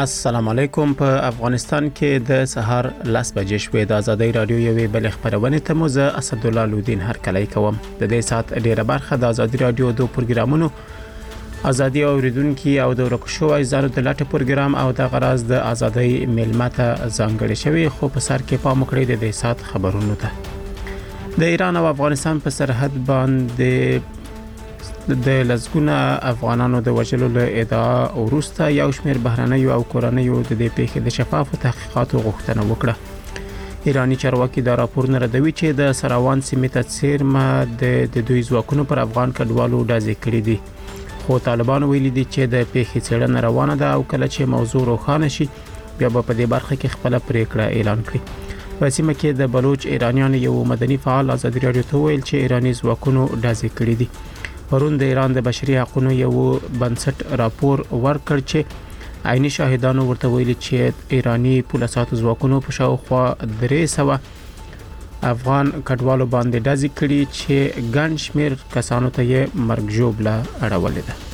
السلام علیکم. په افغانستان کې د سهار 10 بجې شوې د ازادي رادیو یوې بل خبرونه ته مو زه اسدالله لودین هر کله کوم. د دې سات ډیره برخه د ازادي رادیو د پروګرامونو ازادي اوریدونکو او د ورکشو ایزانو د لاټ پروګرام او د غراز د ازادي ملمته ځانګړي شوی خو په سر کې پام وکړئ د دې سات خبرونو ته. د ایران او افغانستان په سرحد باندې د لزګونه افغانانو د وژلو له ادعا وروسته یو شمېر بهرنیو او کورنیو د دې پیښې د شفافو تحقیقاتو غوښتنه وکړه. ایرانی چارواکي دا راپورونه ردوي چې د سراوان سیمې ته څیرمه د دوی ځواکونو پر افغان کډوالو ډزې کړې دي. خو طالبان ویلي دي چې د پیښې څېړنه روانه ده او کله چې موضوع روښانه شي بیا به په دې برخه کې خپل پریکړه اعلان کړي. په سیمه کې د بلوچ ایرانیان یو مدني فعال ازادي رادیو ته ویل چې ایرانی ځواکونو ډزې کړې دي. پرون د ایران د بشري حقوقو یو بنسټ راپور ورکړ چې عیني شاهدانو ورته ویلي چې ایرانی پولیسو ځواکونو په شاوخوا 300 افغان کډوالو باندې ډزې کړي چې ګڼ شمېر کسانو ته یې مرګ ژوبله اړولې ده.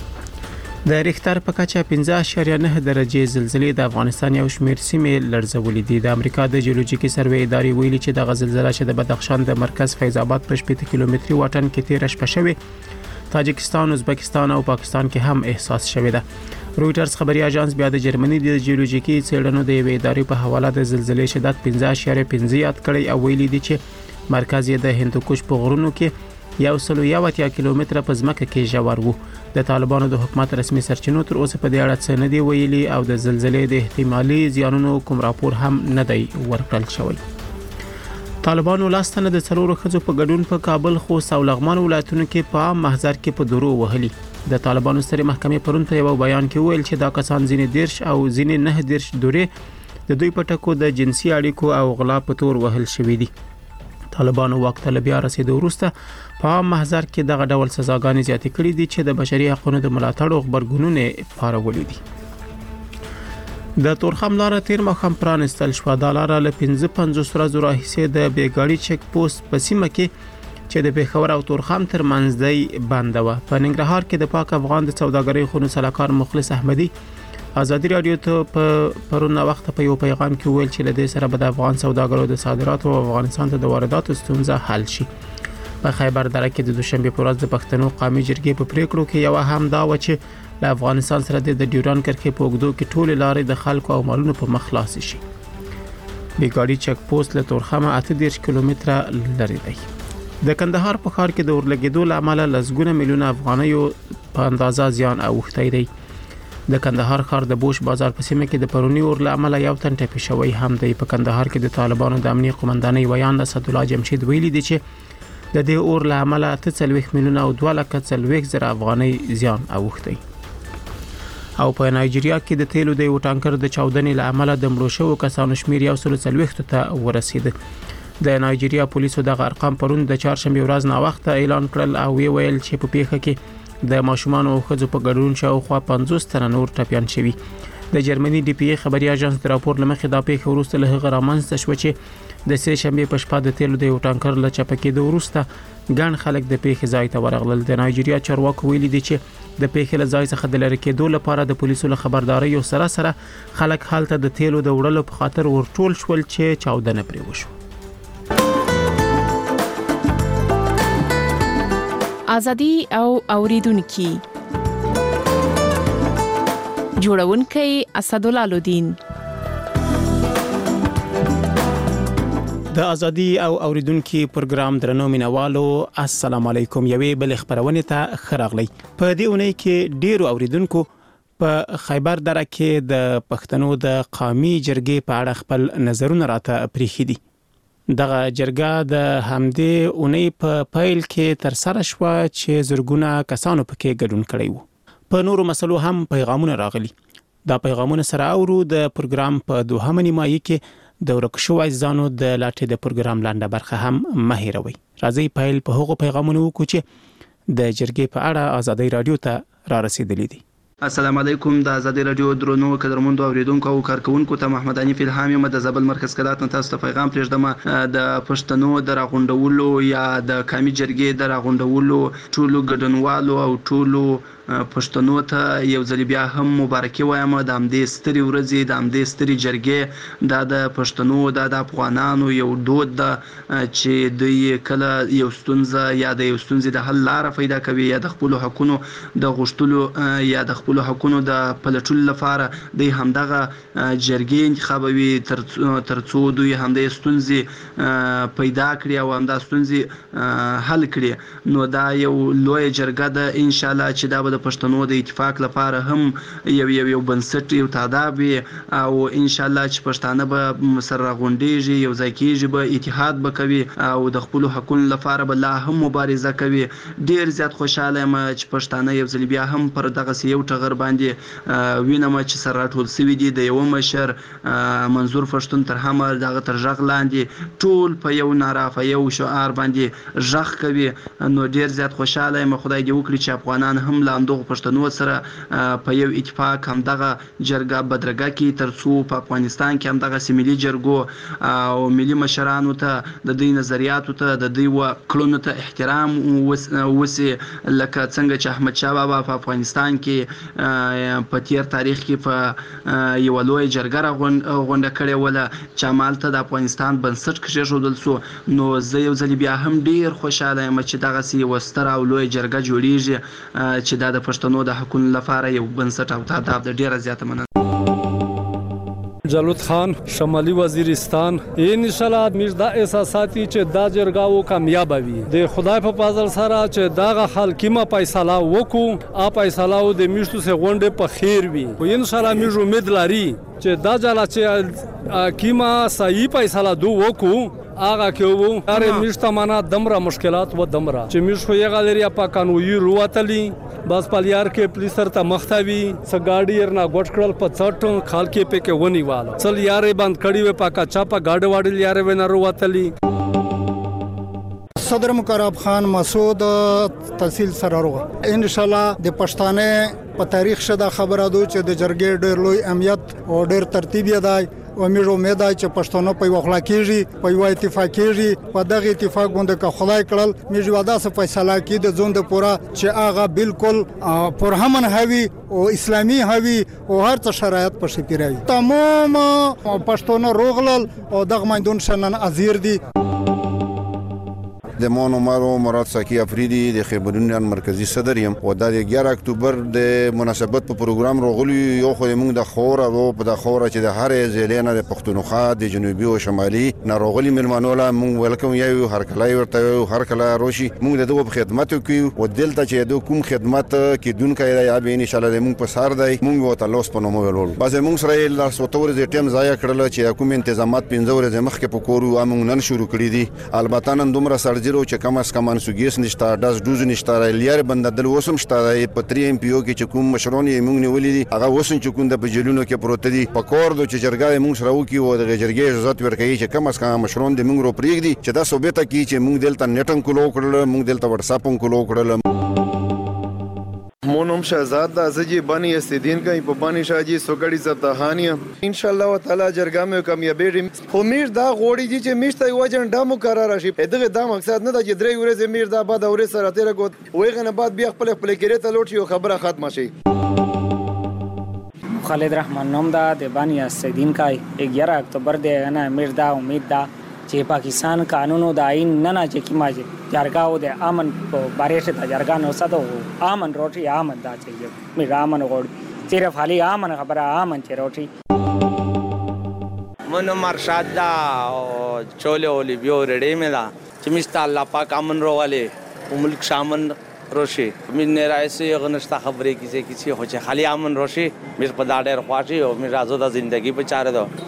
د ریختر په کچه 15.9 درجه زلزلې د افغانستان یو شمېر سیمې لړزولې دي. د امریکا د جیولوژیکي سروې ادارې ویلي چې د زلزلې چې د بدخشان د مرکز فیض آباد په 8 کیلومتري واټن کې 13 شپه شوه تاجکستان، ازبکستان او پاکستان کې هم احساس شوه ده. رويټرز خبري اژانس بیا د جرمني د جیولوژیکي څېړنو د ادارې په حواله د زلزلې شدت 15.5 یاد کړی او ویلي دي چې مرکز یې د هندوکش په غرونو کې 180 کیلومتره په ځمکه کې ژور وو. د طالبانو د حکومت رسمي سرچینو تر اوسه په دې اړه څه نه دی ویلي او د زلزلې د احتمالي زیانونو کوم راپور هم نه دی ورکړل شوی. طالبانو لاستنه د څلورو خځو په ګډون په کابل خو سولغمان ولایتونو کې په محضر کې په درو وهلي. د طالبانو سترې محکمې پرون په یو بیان کې ویل چې دا کسان ځینې دیرش او ځینې نه دیرش دورې د دوی په ټکو د جنسي اړیکو او غلا په تور وهل شوی دي. طالبانو واک ته بیا رسیدو وروسته په محضر کې دغه ډول سزاګانې زیاتې کړې دي چې د بشري حقوقو د ملاتړ خبرګونونه پارولې دي. د تورخم لاره تیر مخم پرانستل شو. د لاره له 55 ورځو راهیسې د بیګاړي چک پوسټ په سیمه کې چې د پیښور او تورخم ترمنځ دی بند و. په ننګرهار کې د پاک افغان د سوداګرۍ خونو سلاکار مخلص احمدي ازادي رادیو ته په پرونه وخت په یو پیغام کې ویل چې لدې سره به د افغان سوداګرو د صادراتو او افغانستان ته د وارداتو ستونزه حل شي. په خیبر دره کې د دوشنبه پر ورځ د پښتنو قومي جرګې په پریکړو کې یو هم دا و چې له افغانستان سره د ډیوران کرښې په اوږدو کې ټول لارې د خلکو او مالونو په مخ خلاص شي. بیګاړي چک پوسټ له تورخمه 38 کیلومتره لري دی. د کندهار په ښار کې د اورلګیدو لامل لزګونه میلیونه افغانیو په اندازه زیان اوښتی دی. د کندهار ښار د بوش بازار په سیمه کې د پرونی اور لامل یو تن ټپي شوی هم دی. په کندهار کې د طالبانو د امنیت قومندانۍ ویان اسدالله جمشید ویلي دی چې د دې اور لامل 43 میلیونه او 2,40,000 افغانۍ زیان اوښتی. او په نایجیریا کې د تیلو د یو ټانکر د چاودنې لامل د مړو شوو کسانو شمیر 140 ته ورسید. د نایجیریا پولیسو د ارقام پرون د چهارشنبه ورځ نا وخت اعلان کړل او ویل چې په پیښه کې د ماشومان او خځو په ګډون شاوخوا 50 تنه نور ټپيان شوي. د جرمني ډي پی ای خبري اژانس د راپور لمخې دا پیښه وروسته له هغه رامنځته شو چې د سه شنبه په شپه د تیلو د یو ټانکر له چپکې د وروسته ګڼ خلک د پیښې ځای ته ورغلل. د نایجیریا چارواکو ویلي دي چې د پیښې له ځای څخه د لری کېدو لپاره د پولیسو له خبرداري سره خلک حالت د تیلو د وړلو په خاطر ورټول شول چې چاودنه پرې وشو. ازادي او اوریدونکو جوړونکي اسدالله لودین. د ازادي او اوریدونکو پروګرام درنو مینوالو السلام علیکم. یوې بل خبرونه ته خراغلی. په دې اونۍ کې ډیرو اوریدونکو په خیبر دره کې د پښتنو د قومي جرګې په اړه خپل نظرونه راته پریخي دي. دغه جرګه د همدې اونۍ په پایل کې تر سره شو چې زرګونه کسانو پکې ګډون کړي وو. په نورو مسلو هم پیغامونه راغلي. دا پیغامونه سره اورو د پروګرام په دوهمه نیمایي کې د ورکشو ایزانو د لاټې د پروګرام لاندې برخه هم مهیروي. راځي پایل په هغو پیغامونو وکړو چې د جرګې په اړه ازادي رادیو ته را رسیدلې دي. السلام علیکم. د ازادي رادیو درنو قدرمنو اوریدونکو او کارکونکو ته محمد انیف الهام یم د زابل مرکز کلات تاسو ته پیغام پرېږدم. د پښتنو د راغونډولو یا د قومي جرګې د راغونډولو ټولو ګډونوالو او ټولو پښتنو ته یو ځل بیا هم مبارکي وایم د همدې سترې ورځې د همدې سترې جرګې دا د پښتنو دا د افغانانو یو دود ده چې دوی کله یو ستونزه یا د یو ستونزې د حل لاره پیدا کوي یا د خپلو حقونو د غوښتلو یا د خپلو حقونو د پلټلو لپاره دوی همدغه جرګې انتخابوي ترڅو دوی همدې ستونزې پیدا کړي او همدا ستونزې حل کړي نو دا یو لوی جرګه ده ان شاء الله چې دا به د پښتنو د اتفاق لپاره هم یو بنسټ یو تاداب وي او ان شاء الله چې پښتانه به سره غونډېږي یو ځای کېږي به اتحاد به کوي او د خپلو حقونو لپاره به لا هم مبارزه کوي. ډېر زیات خوشحاله یم چې پښتانه یو ځل بیا هم پر دغسې یو ټغر باندې وینم چې سره راټول سوي دي د یوه مشر منظور پښتون تر همه دغه تر غږ لاندې ټول په یو ناره په یو شعار باندې غږ کوي. نو ډېر زیات خوشحاله یم خدای دې وکړي چې افغانان هم له همدغو پښتنو سره په یو اتفاق همدغه جرګه بدرګه کړي ترڅو په افغانستان کې همدغسې ملي جرګو او ملي مشرانو ته د دوی نظریاتو ته د دوی کړنو ته احترام وسي لکه څنګه چې احمدشاه بابا په افغانستان کې په تیر تاریخ کې په یوه لویه جرګه غونډه کړې وله چې همالته د افغانستان بنسټ کېښودل سو. نو زه یو ځل بیا هم ډېر خوشحاله یم چې دغسې یوه ستره او لویه جرګه جوړیږي چې دا د پښتنو د حقونو لپاره یو بنسټ او تاداب ده. ډېره زیاته مننه. جلود خان شمالي وزیرستان ان شاء الله موږ دا احساساتي چې دا جرګه کامیاب وي د خدای په فضل سره چې دا حکیمه فیصله وکړو ا فیصله د میشتو سه غونډه په خیر وي او ان شاء الله موږ امید لري چې دا ځل چې حکیمه صحیح فیصله وکړو آغا کې وو اره میشته معنا دمره مشکلات و دمره چې میش خو یې غالریا په قانوني رواتلی بس پالیار کې پولیسر ته مختوي سګاډي ورنا غټ کړل په څټ خال کې په کې ونی واله چل یارې بند کړي و پاکا چاپا گاډ واډل یارې ونه رواتلی. صدر مقرب خان مسعود تحصیل سراروغه ان شاء الله د پښتانه په تاریخ شدا خبره دو چې د جرګې ډېر لوی اهمیت او ډېر ترتیب یې دی او موږ امید ده چې پښتانه په وخلا کېږي په یو اتفاق کېږي په دغه اتفاق باندې که خدای کړل موږ واده سه فیصله کې د ژوند پورا چې هغه بالکل پرهمن هوي او اسلامي هوي او هر څه شرایط په شپیروي تمام پښتانه روغلل او دغه میدان شنن ازیر دي. د مون عمر مراد ساکی افریدی د خبرونیان مرکزی صدر یم او د 11 اکتوبر د مناسبت په پروګرام راغلی یو خو موږ د خور او په د خور چې د هر ځلینه د پښتونخوا د جنوبي او شمالي ناروغلی ملمنو لا موږ ولکم یو هر کله ورته هر کله روشي موږ د دوه خدمت کوي او دلته چې د کوم خدمت کې دونکو یا به ان شاء الله موږ په سار دی موږ وته لوس په نومو ولول بس موږ سره لا سوتور د ټیم ضایع کړل چې کوم تنظیمات 15 ورځې مخکې په کورو موږ نن شروع کړی دي البته نن دومره سرجری چې کم از کم انسوګیس نشته داس دوز نشته لیار بنددل وسم شته په 3 ام پی او کې چې کوم مشرون یې موږ نیولې دي هغه وسن چې کوم د بجلونو کې پروت دي په کور د چرګای موږ سره وکي او د جرګې اجازه ورکړي چې کم از کم مشرون د موږ رو پریږ دي چې دا ثابت کی چې موږ دلته نټن کولو کړل موږ دلته واتس اپ کولو کړل. مونم شهزاد د ازجی بانی استدین کای په بانی شاجی سوګړی زتهانی ان شاء الله تعالی جرګه مې کامیابی خو میر دا غوړی دي چې میشته یو اجنډا مقرره شي دغه دا مقصد نه د درې ورځې میر دا بعد اورې سره تیر کوت وایغه نه بعد بیا خپل کېره ته لوټ یو خبره ختمه شي. خالد رحمان نوم دا د بانی استدین کای 11 اکتوبر دی نه میر دا امید دا چې پاکستان قانونو د آئین نه چې کی ماجه جرګاو د امن په باره ته جرګا نو ساتو امن روټي امن دا چې می رامن غوړ صرف حالي امن خبره امن چې روټي من مرشد دا چوله اولی بیو رډې مې دا چې مست الله پاک امن روواله ملک شامن روشي من نه راځي غنښت خبرې کیسه هو چې خالي امن روشي مې په دا ډېر خواشي او مې راځو د ژوندۍ په چاره دو.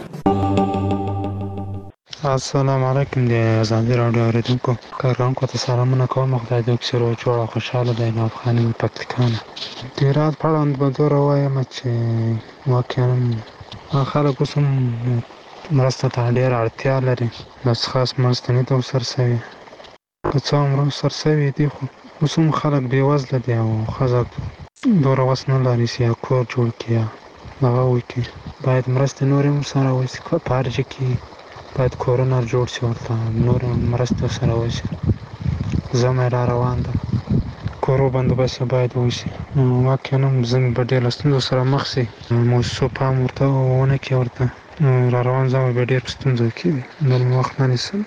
السلام علیکم د ازادي راډیو اوریدونکو کارکونکو ته سلامونه کوم خدای دې وکړي چې خوشاله دی نو افغاني پکتیکانه د رات پړاند به زور وایم چې واقعا خلک اوس هم مرسته ته ډېر اړتیا لري بس خاص مرسته نه ته ورسوي که څه هم سرسوي دي خو اوس هم خلک بېوزله دي او ښځه دومره وس نه لري چې یا کور جوړ کړي هغه وکړي باید مرستې نورې هم سره وشي په هر ځای کې باید کورونه جوړ شي ورته نور مرسته سره وشي زموږ را روان ده سکرو بندوبست باید وشي. واقعا زموږ په ډېر ستونزو سره مخ شي، موسسو پام ورته ونه کړي، ورته را روان ځای به ډېر ستونزه کوي. نن وخت نه نیسم.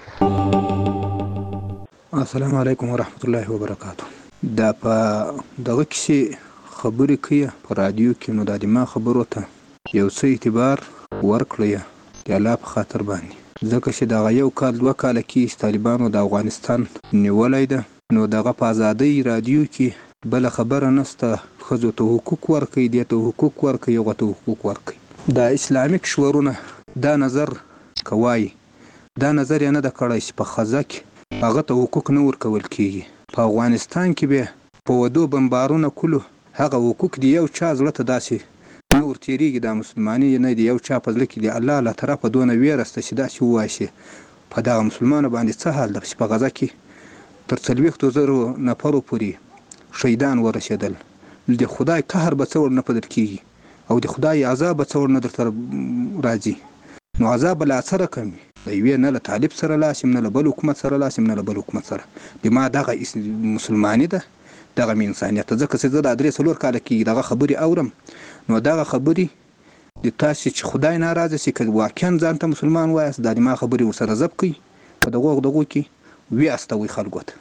السلام علیکم ورحمت الله وبرکاته. دا په دغه کې خبرې کوي په رادیو کې، نو د ما خبرو ته یو څه اعتبار ورکړی د الله په خاطر باندې، ځکه چې دغه یو کال 2 کال کې طالبانو د افغانستان نیولای ده، نو دغه په ازادۍ رادیو کې بل خبره نسته، ښځو ته حقوق ورکوي، دې ته حقوق ورکوي، هغه ته حقوق ورکوي. د اسلامي کشورونه دا نظر کوي، دا نظر یې نه ده کړی چې په ښځه کې هغه ته حقوق نه ورکول کېږي. په افغانستان کې به په ودو بمبارونه کولو، هغه حقوق دی یو چا زړه ته داسې نه ورتېرېږي، دا مسلماني نه دی یو چا په زړه کې دی الله له طرفه دونه ویره شته چې داسې ووایي چې په دغه مسلمانو باندې څه حال ده چې په غزه کې تر 40,000 نفرو پورې شهیدان ورسېدل. د خدای قهر به څه ورنه پدر کېږي او د خدای عذاب به څه ورنه درته راځي. نو عذاب به لا څه رقم وي، د یوې نه له طالب سره لاس یم، نه له بل حکومت سره لاس یم، نه له بل حکومت سره. د ما دغه مسلماني ده، دغه مې انسانیت ده. ځکه چې زه د 3-4 کاله کې دغه خبرې اورم، نو دغه خبرې د تاسې چې خدای ناراضه شي که واقعا ځان ته مسلمان وایاست، دا د ما خبرې ورسره ضبط کړئ، په دغو کې ویاستوئ خلکو ته.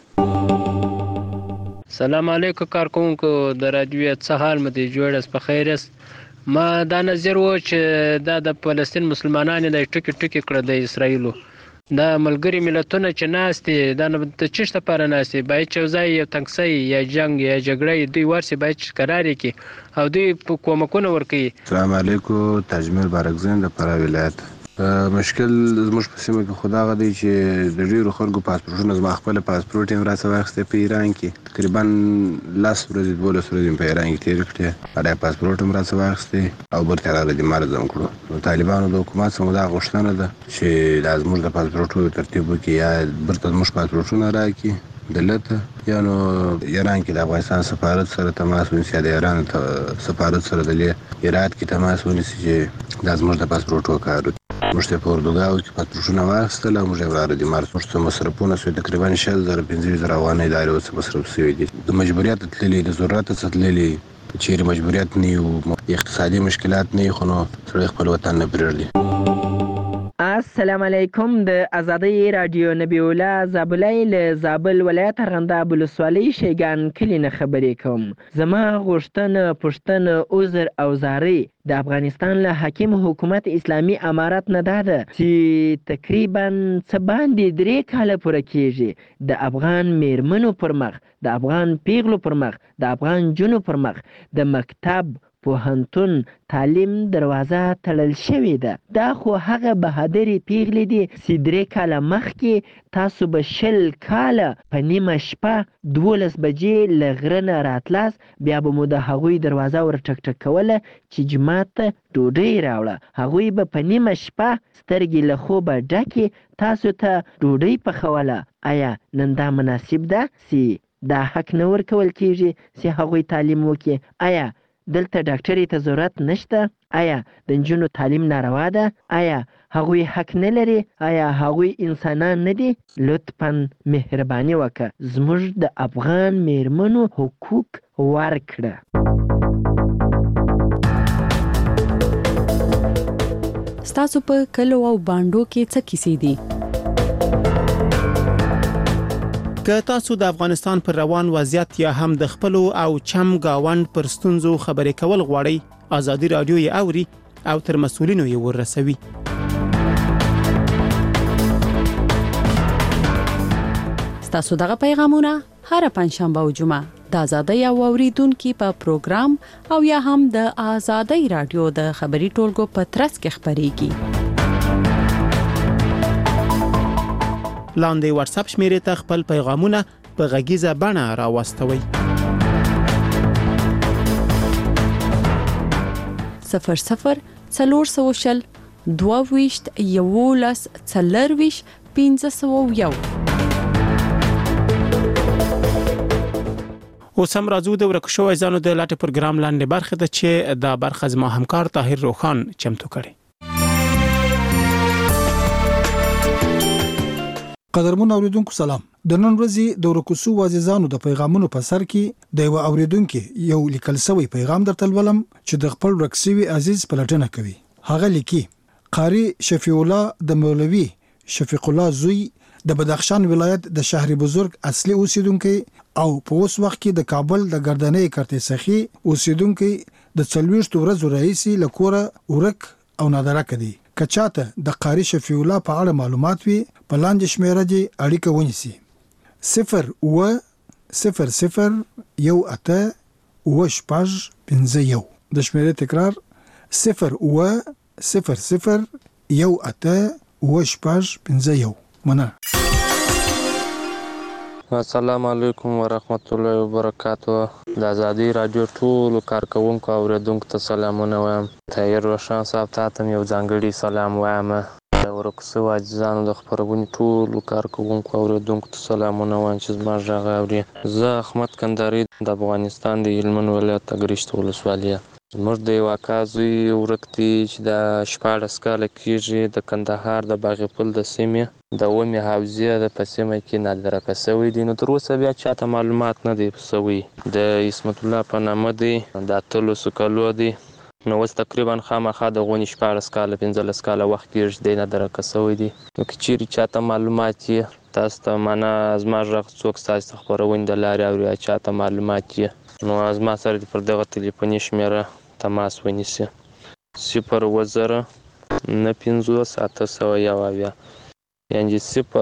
سلام علیکم کارکونکو د رادیو څه حال مو دی؟ جوړ است، په خیر است. ما دا نظر و چې دا د فلسطین مسلمانانو د ټکی ټکی کړه د اسرایلو دا ملګری ملتونه چې ناستي دا نه د چشت لپاره ناستي، باید چې ځای یو تنګسي یا جنگ یا جګړه دوی ورسي باید قرار کړي او دوی په کومکونه ورکړي. السلام علیکم، تجمیل بارکزین د فراه ولایت. مشکل زموږ په سیمه کې خدا غدي چې د ډیرو خلکو پاسپورټونه، زما خپل پاسپورټ هم راڅه واخیسته په ایران کې، تقریبا 10 ورځې 12 ورځې په ایران کې تیر کړې، دا پاسپورټ هم راڅه واخیسته او برته راغلی د مرزم کړو. نو طالبانو د حکومت څخه دا غوښتنه ده چې د زموږ د پاسپورټونو ترتیب وکړي، یا برته زموږ پاسپورټونه راکړي دلته، یا نو ایران کې د افغانستان سفارت سره تماس ونیسي، د ایران سفارت سره د هرات کې تماس ونیسي چې دا زموږ د پاسپورټو کار وکړي. موږ ته په اردوګاو کې پاسپورټونه واخیستل او موږ یې ولاړو د مارس. موږ ته مصرفونه شوي تقریبا 15,000 افغانۍ د هرې څه مصرف شوي دي. د مجبوریت تللي، د ضرورت څخه تللي، چیرې مجبوریت نه وي، اقتصادي مشکلات نه وي، خو نو سړی خپل وطن نه پرېږدي. السلام علیکم. د ازادۍ رادیو نبی الله زابلای له زابل ولایت ارغنداب ولسوالۍ شیګان کلی نه خبرې کوم. زما غوښتنه پوښتنه عذر او زاری د افغانستان له حاکم حکومت اسلامی امارت نه ده چې تقریبا څه باندې 3 کاله پوره کېږي د افغان میرمنو پر مخ، د افغان پیغلو پر مخ، د افغان جنو پر مخ د مکتب پوهنتون تعلیم دروازه تړل شوې ده. دا خو هغه بهادرې پیغلې دي چې 3 کاله مخکې تاسو به 20 کاله په نیمه شپه 12 بجې له غره نه راتلاست، بیا به مو د هغوی دروازه ور ټک ټک کوله چې جماعت ته ډوډۍ راوړه. هغوی به په نیمه شپه سترګې له خوبه ډکې تاسو ته ډوډۍ پخوله. آیا نن دا مناسب ده چې دا حق نه ورکول کېږي چې هغوی تعلیم وکړي؟ آیا دلته ډاکټرې ته ضرورت نشته؟ آیا د نجونو تعلیم ناروا ده؟ آیا هغوی حق نه لري؟ آیا هغوی انسانان نه دي؟ لطفا مهرباني وکړه زموږ د افغان میرمنو حقوق ورکړه. ستاسو په کلو او باندو کې څه کیسې دي؟ که تاسو د افغانستان پر روان وضعیت یا هم د خپل او چم گاوند پر ستونزو خبرې کول غواړئ، ازادي رادیو یې اوري او تر مسؤلینو یې ورسوي. ستاسو دغه پیغامونه هر پنځشنبه او جمعه د ازادي او اوریدونکو په پروګرام او یا هم د ازادي رادیو د خبري ټولګو په ترڅ کې خبريږي. لاندې واتس اپ شمیرې ته خپل پیغامونه په غږیزه بڼه راوستوئ. 00 400 22 11 40 501. اوس هم راځو د ورکشو ځانو د لاټ پروګرام لاندې برخه ته چې دا برخه زما همکار طاهر روخان چمتو کړي. قدرمن اوریدونکو سلام. د نن ورځې د ورکو شوو عزیزانو د پیغامونو په سر کې د یو اوریدونکو یو لیکل شوی پیغام درته لولم چې د خپل ورک شوي عزیز پلټنه کوي. هغه لیکي: قاری شفیع الله د مولوی شفیق الله زوی د بدخشان ولایت د شهر بزرگ اصلي اوسیدونکو او په اوس وخت کې د کابل د ګردنۍ کرته سخی اوسیدونکو د 40 ورځې رئیسي لکوره ورک او نادره کړي. کچاته د قاری شفیع الله په اړه معلومات وي په لاندې شمیره دی اړیکه ونیسي: 0-0-0-1-8-5-1. د شمیره تکرار 0-0-0-1-8-5-1. مننه. السلام علیکم ورحمت الله وبرکاتہ. د ازادي رادیو ټول کارکونکو او اوریدونکو ته سلامونه وایم. طاهر روشن صاحب ته یو ځانګړي سلام وایم. د ورکو شوو عزیزانو د خبرونې ټول کارکونکو او اوریدونکو ته سلامونه وایم چې زما غږ اوري. زه احمد کندهاري د افغانستان د هلمند ولایت اګریشت ولسوالۍ. زموږ د یو اکا زوی ورک دی چې د 14 کاله کېږي د کندهار د باغپل د سیمې د اومې حوزې د په سیمه کې نادرکه شوی دی. نو تر اوسه بیا چاته معلومات نه دی شوی. د اسمت الله په نامه دی، د 18 کالو دی. نو اوس تقریبا خامخا د غونې 14 کاله 15 کاله وخت کېږي دی نادرکه شوی دی. نو که چیرې چاته معلومات یې تاسو ته معنا زما غږ څوک ستاسو د خپرونې د لارې اوري چاته معلومات یې نو زما سره پر دغه تلیفوني شمیره تماس ونیسي: 0-9-50-801. یعنی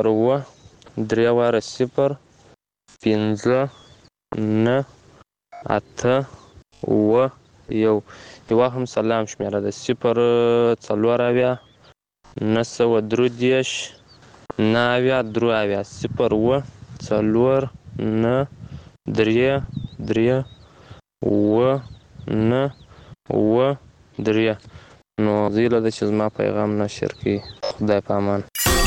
0-3-5-9-8-1. یو هم سلام شمیره ده: 0-9-50-9-8-3-3-9-3. نو زیله ده چې زما پیغام نشر کړي. خدای په امان.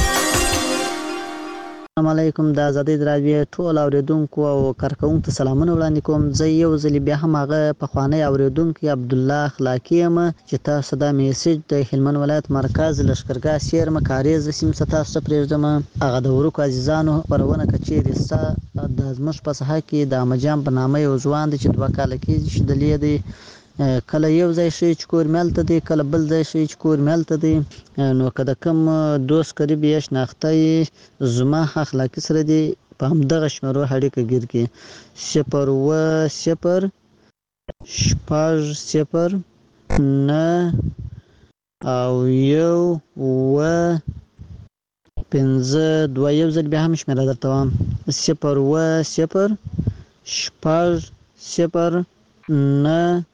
السلام علیکم. د ازادي رادیو ټول اوریدونکو او کارکونکو ته سلامونه وړاندې کوم. زه یو ځل بیا هم هغه پخوانی اوریدونکو عبدالله اخلاقی یم چې تاسو دا میسج د هلمند ولایت مرکز لشکرګاه سیرمه کاریز سیمه ته تاسو پرېږدم. هغه د ورکو عزیزانو خبرونه کچېرې ستا د زموږ په ساحه کې د امجان په نامه یو ځوان دی چې 2 کاله کېږي چې دلې دی. کله یو ځای شي چې کور ملته دی، کله بل ځای شي چې کور ملته دی. نو که د کوم دوست قریب یې شناخته یې زما اخلاقي سره دی په همدغه شمیرو اړیکه ګیر کړي: 0-0-6-9-1-5-2. یو ځل بیا هم شمیره درته وایم: 0-0-6-9-1-5-2.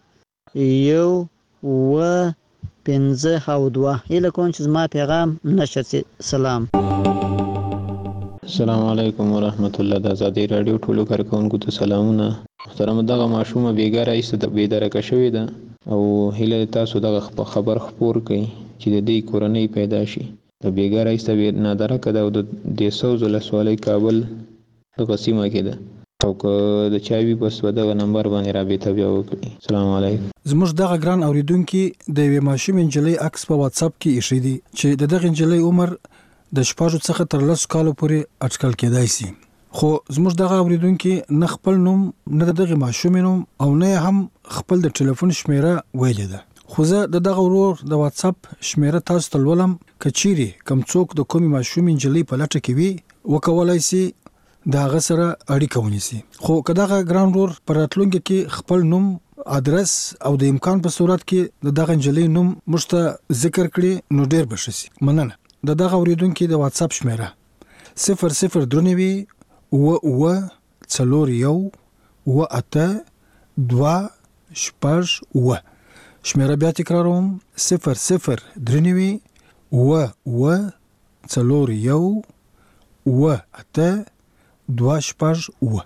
هیله کوم چې زما پیغام نشر شي. سلام. السلام علیکم ورحمت الله. د ازادي رادیو ټولو کارکونکو ته سلامونه. محترم دغه ماشومه بیګاره ایسته د بیدارکه شوې ده او هیله تاسو دغه خبر خپور کړئ چې د دې کورنۍ پیدا شي. د بیګاره ایسته نادرکه ده او د 200 ولسوالۍ کابل دغه سیمه کې ده او که د چاوي بس دغه نمبر باندې رابطه بیا وکړي. السلام علیکم. زموږ دغه ګران اوریدونکو د یوې ماشوم انجلۍ عکس په واتس اپ کې ایښی دی چې دغه انجلۍ عمر د 14 څخه تر 10 کالو پورې اټکل کېدای شي. خو زموږ دغه اوریدونکو نه خپل نوم نه دغه ماشوم نوم او نه هم خپل د ټلیفون شمیره ویلې ده. خو زه دغه ورور د واتس اپ شمیره تاسو ته ولولم. کچيري کم څوک د کومې ماشوم انجلۍ په لټه کې وي وکولای شي دا غ سره اړیکه ونیسي. خو کداغه ګران رور پر راتلونکي کې خپل نوم، ادرس او د امکان په صورت کې دغه انجلۍ نوم مشته ذکر کړي نو ډیر بشي. مننه. دغه اوریدونکو د واتس اپ شمیره 003-9-1-8-2-6-1. شمیره بیا تکراروم: 003-9-1-8-2-6-1.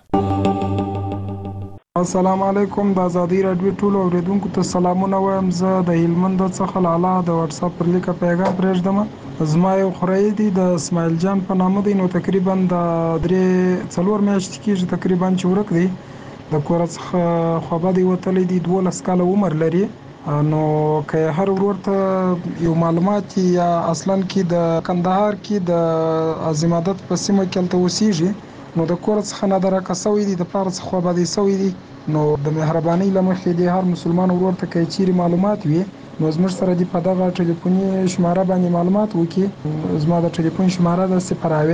السلام علیکم. د ازادي رادیو ټول اوریدونکو ته سلامونه وایم. زه د هلمند څخه لاله د واتس اپ پر لیکه پیغام پرېږدم. زما یو خورای دی د اسماعیل جان په نامه دی. نو تقریبا د 3-4 میاشتې کېږي تقریبا چې ورک دی. د کور څخه خوابه دی وتلی دی. 12 کاله عمر لري. نو که هر ورور ته یو معلومات یا اصلا کې د کندهار کې د عظیم عادت په سیمه کې تل اوسېږي نو د کور څخه نادرکه شوي دي، د پلار څخه خوابدي شوي دي، نو د مهربانۍ له مخې د هر مسلمان ورور ته که چیرې معلومات وي نو زموږ سره دې په دغه ټلیفوني شماره باندې معلومات وکړي. زما د ټلیفون شماره ده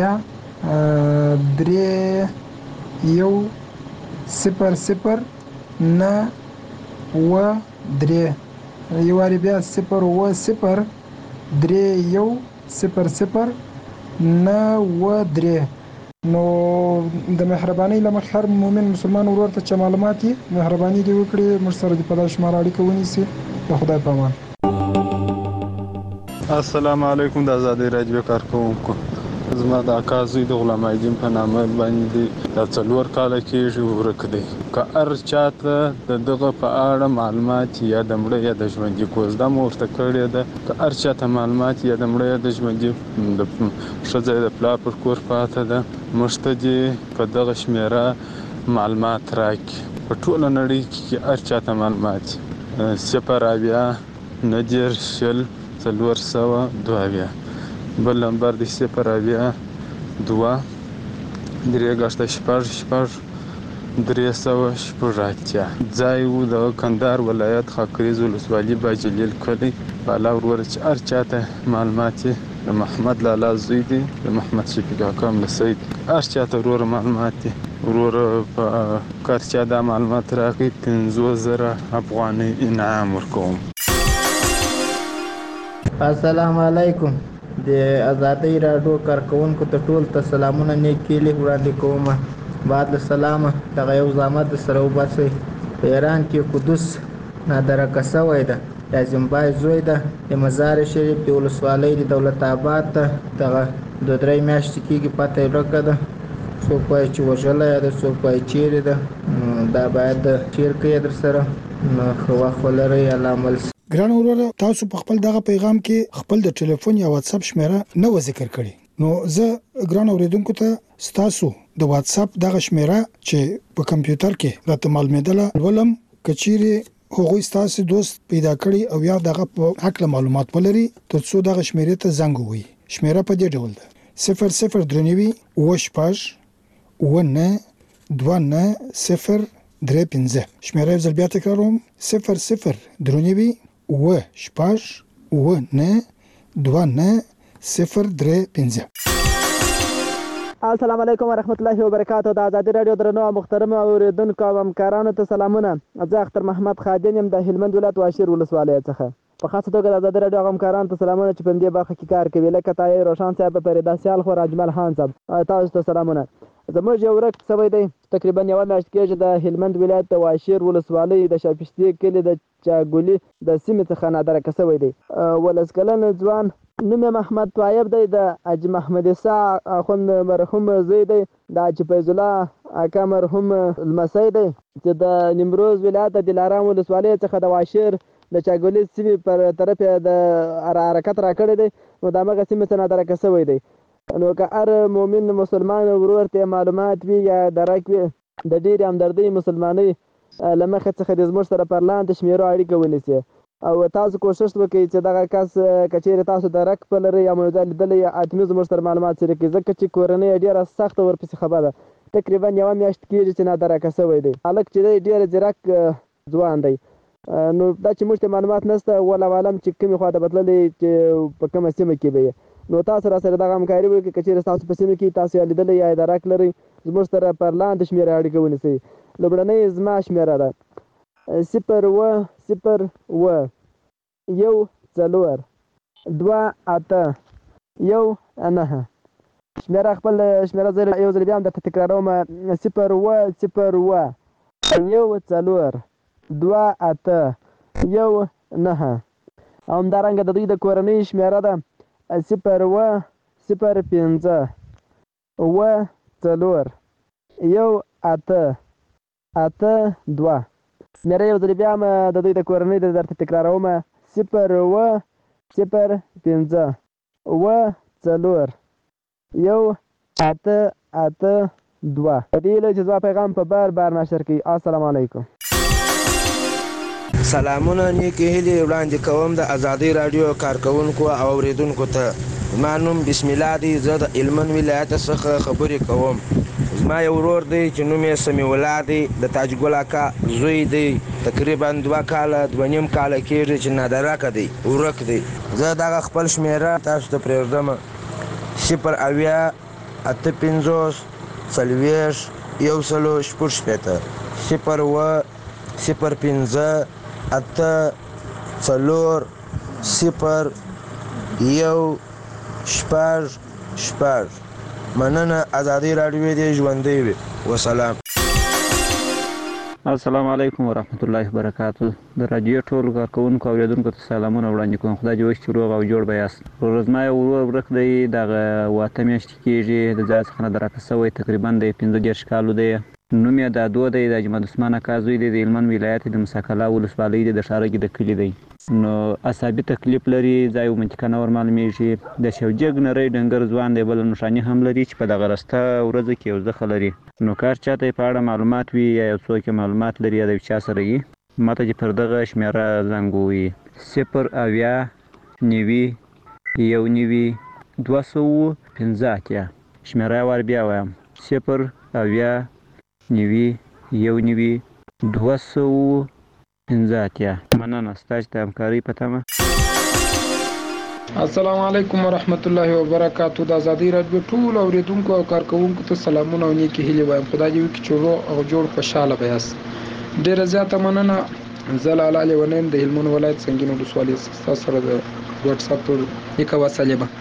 0803009 یو وارې بیا 0803009 نو د مهربانۍ له مخې هر مؤمن مسلمان ورور ته چې معلومات یې مهرباني دې وکړي موږ سره دې په دغه شماره اړیکه ونیسي. د خدای په امان. السلام علیکم. د آزادۍ راډیو کارکوونکو، زما د اکا زوی د غلام حیدین په نامه باندې دا 4 کاله کېږي ورک دی. که هر چاته د دغه په اړه معلومات یا د مړه یا د ژوندي کوزده مو ورته کړې ده، که هر چاته معلومات یا د مړه یا د ژوندي د ښځه د پلار پر کور پاته ده، موږ ته دې په دغه شمېره معلومات راکړي. په ټوله نړۍ کې هر چاته معلومات 080900402 بل نمبر دی 082-386-380. ځای وو د کندهار ولایت خاکریز ولسوالي باجلیل کلی. بالا ورور چې هر چاته معلومات د محمد لالا زوی دی، د محمد شفیق حکم لسید، هر چاته ورور معلومات دی. ورور په کار چا دا معلومات راکړي 50,000 افغانۍ انعام ورکوم. السلام علیکم. د آزادۍ راډیو کارکوونکو ته ټول ته سلامونه نیکې وړاندې کوم. بعد له سلامه دغه یو زحمت سره وباسئ. په ایران کې قدس نادرکه شوی ده، د زیمبای زوی ده، د مزار شریف د ولسوالۍ د دولت آباد ته دغه 2-3 میاشتې کېږي پته یې ورکه ده. څوک وایي چې وژلی ده، څوک وایي چیرې ده. دا باید شیر کړئ در سره. نو ښه وخت ولرئ. الله عمل. ګران وروره، تاسو په خپل دغه پیغام کې خپل د ټلیفون یا واتس اپ شمیره نه و ذکر کړی. نو زه ګران اوریدونکو ته تاسو د واتس اپ دغه شمیره چې په کمپیوټر کې راته معلومېدله ولم، کچيري هغوی تاسو دوست پیدا کړی او یا دغه په حق معلومات ولري ترڅو دغه شمیره ته زنګ ووهي. شمیره په دې ډول ده 0093-29-29-035. شمیره یو ځل بیا تکراروم 0029-29-29-035. السلام علیکم ورحمت الله وبرکاته. د آزادۍ راډیو درنو او محترم اوریدونکو او همکارانو ته سلامونه. زه اختر محمد خادم یم د هلمند ولایت واشیر ولسوالۍ څخه. په خاصه توګه د آزادۍ راډیو همکارانو ته سلامونه چې په دې برخه کې کار کوي، لکه طاهر روشن صاحب، فریدا سیال خو، اجمل خان صاحب، تاسو ته سلامونه. زموږ یو ورک شوی دی تقریبا یوه میاشت کېږي د هلمند ولایت د واشیر ولسوالۍ د شاپشتي کلي د چاګولي د سیمې څخه نادرکه شوی دی. 12 کلن ځوان نوم یې محمد طایب دی، د حاجي محمد عیسی اخوند مرحوم زوی دی، د حاجي فیض الله اکا مرحوم لمسی دی چې د نیمروز ولایت د دلارام ولسوالۍ څخه د واشیر د چاګولي سیمې پر طرف د حرکت راکړی دی. نو د همغه سیمې څخه نادرکه شوی دی. نو که هر مؤمن مسلمان ورور ته معلومات وي یا درک وي د ډېرې همدردۍ مسلمانۍ له مخې څخه د زموږ سره پر لاندې شمېرو اړیکه ونیسي او تاسو کوشش وکړئ چې دغه کس که چیرې تاسو درک په لرئ یا موضوع لیدلی یا حتمي زموږ سره معلومات شریک کړئ، ځکه چې کورنۍ ډېره سخته ورپسې خبره ده. تقریبا یوه میاشت کېږي چې نادرکه شوی دی. هلک چې دی ډېر ځیرک ځوان دی. نو دا چې موږ ته معلومات نشته، والله عالم چې کومې خوا ته بتللی چې په کومه سیمه کې به یې. نو تاسو را سره دغه همکاري وکړئ. که چیرې تاسو په سیمه کې تاسو یا لیدلی یا درک لرئ، زموږ سره پر لاندې شمېره اړیکه ونیسئ. لومړنۍ زما شمېره ده 0-0-1-4-2-8-1-9. شمېره خپل شمېره زه یو ځل بیا هم درته تکراروم 0-0-1-4-2-8-1-9. او همدارنګه د دوی د کورنۍ شمېره ده 0-0-5-1-4-1-8-2. شمېره یو ځل بیا هم د دوی د کورنۍ د درته تکراروم 0-0-5-1-4-1-8-2. په دې هیله چې زما پیغام په بار نشر کړئ. السلام علیکم. سلامونه نیکې هیلې وړاندې کوم د آزادۍ راډیو کارکوونکو او اوریدونکو ته. زما نوم بسم الله دی. زه د هلمند ولایت څخه خبرې کوم. زما یو ورور دی چې نوم یې سمیع الله دی د تاج ګل اکا زوی دی تقریبا 2 کاله 2.5 کاله کېږي چې نادرکه دی ورک دی زه دغه خپل شمیره تاسو ته پرېږدم 0 8 5 40 1 0 5 8 4 0 1 6 مننه ازادي راډیو دې ژوندۍ وي وسلام. السلام علیکم ورحمت الله وبرکاته. د رادیو ټولو کارکوونکو او اوریدونکو ته سلامونه وړاندې کوم. خدای دې وکړي چې روغ او جوړ به یاست. ورځما یو ورور ورک دی دغه 8 میاشتې کېږي د ځای څخه نادرکه شوی تقریبا د 15 کالو دی. نوم یې د دو دی د اجمد عثمان اکا زوی دی د هلمند ولایت د مساکلا ولسوالۍ د شارګي د کلي دی. نو عصبي تکلیف لري ځای او منطقه نه ور معلومیږي د شوجګ نری ډنګر ځوان دی بل نشانی هم لري چې په دغه راسته ورځ کې یو ځخه لري. نو کار چاته په اړه معلومات وي یا یو څوک معلومات لري یا د چا سره یې ماته چې پر دغه شمیره زنګ وي 0 اویا 9 215 شمیره ور بیا وایم 0 اویا 9 215 مننه ستاسو ته همکاري په تمه. السلام علیکم ورحمت الله وبرکاتو. د ازادي راډیو ټول اوریدونکو او کارکوونکو ته سلامونه او نیکی هیلې وایم. خدای دې وکړي چې روغ او جوړ خوشاله به یاست. ډیره زیاته مننه. زلاله لیونین د هلمند ولایت سنگین ولسوالۍ تاسو سره د واتس اپ پر یک وسیله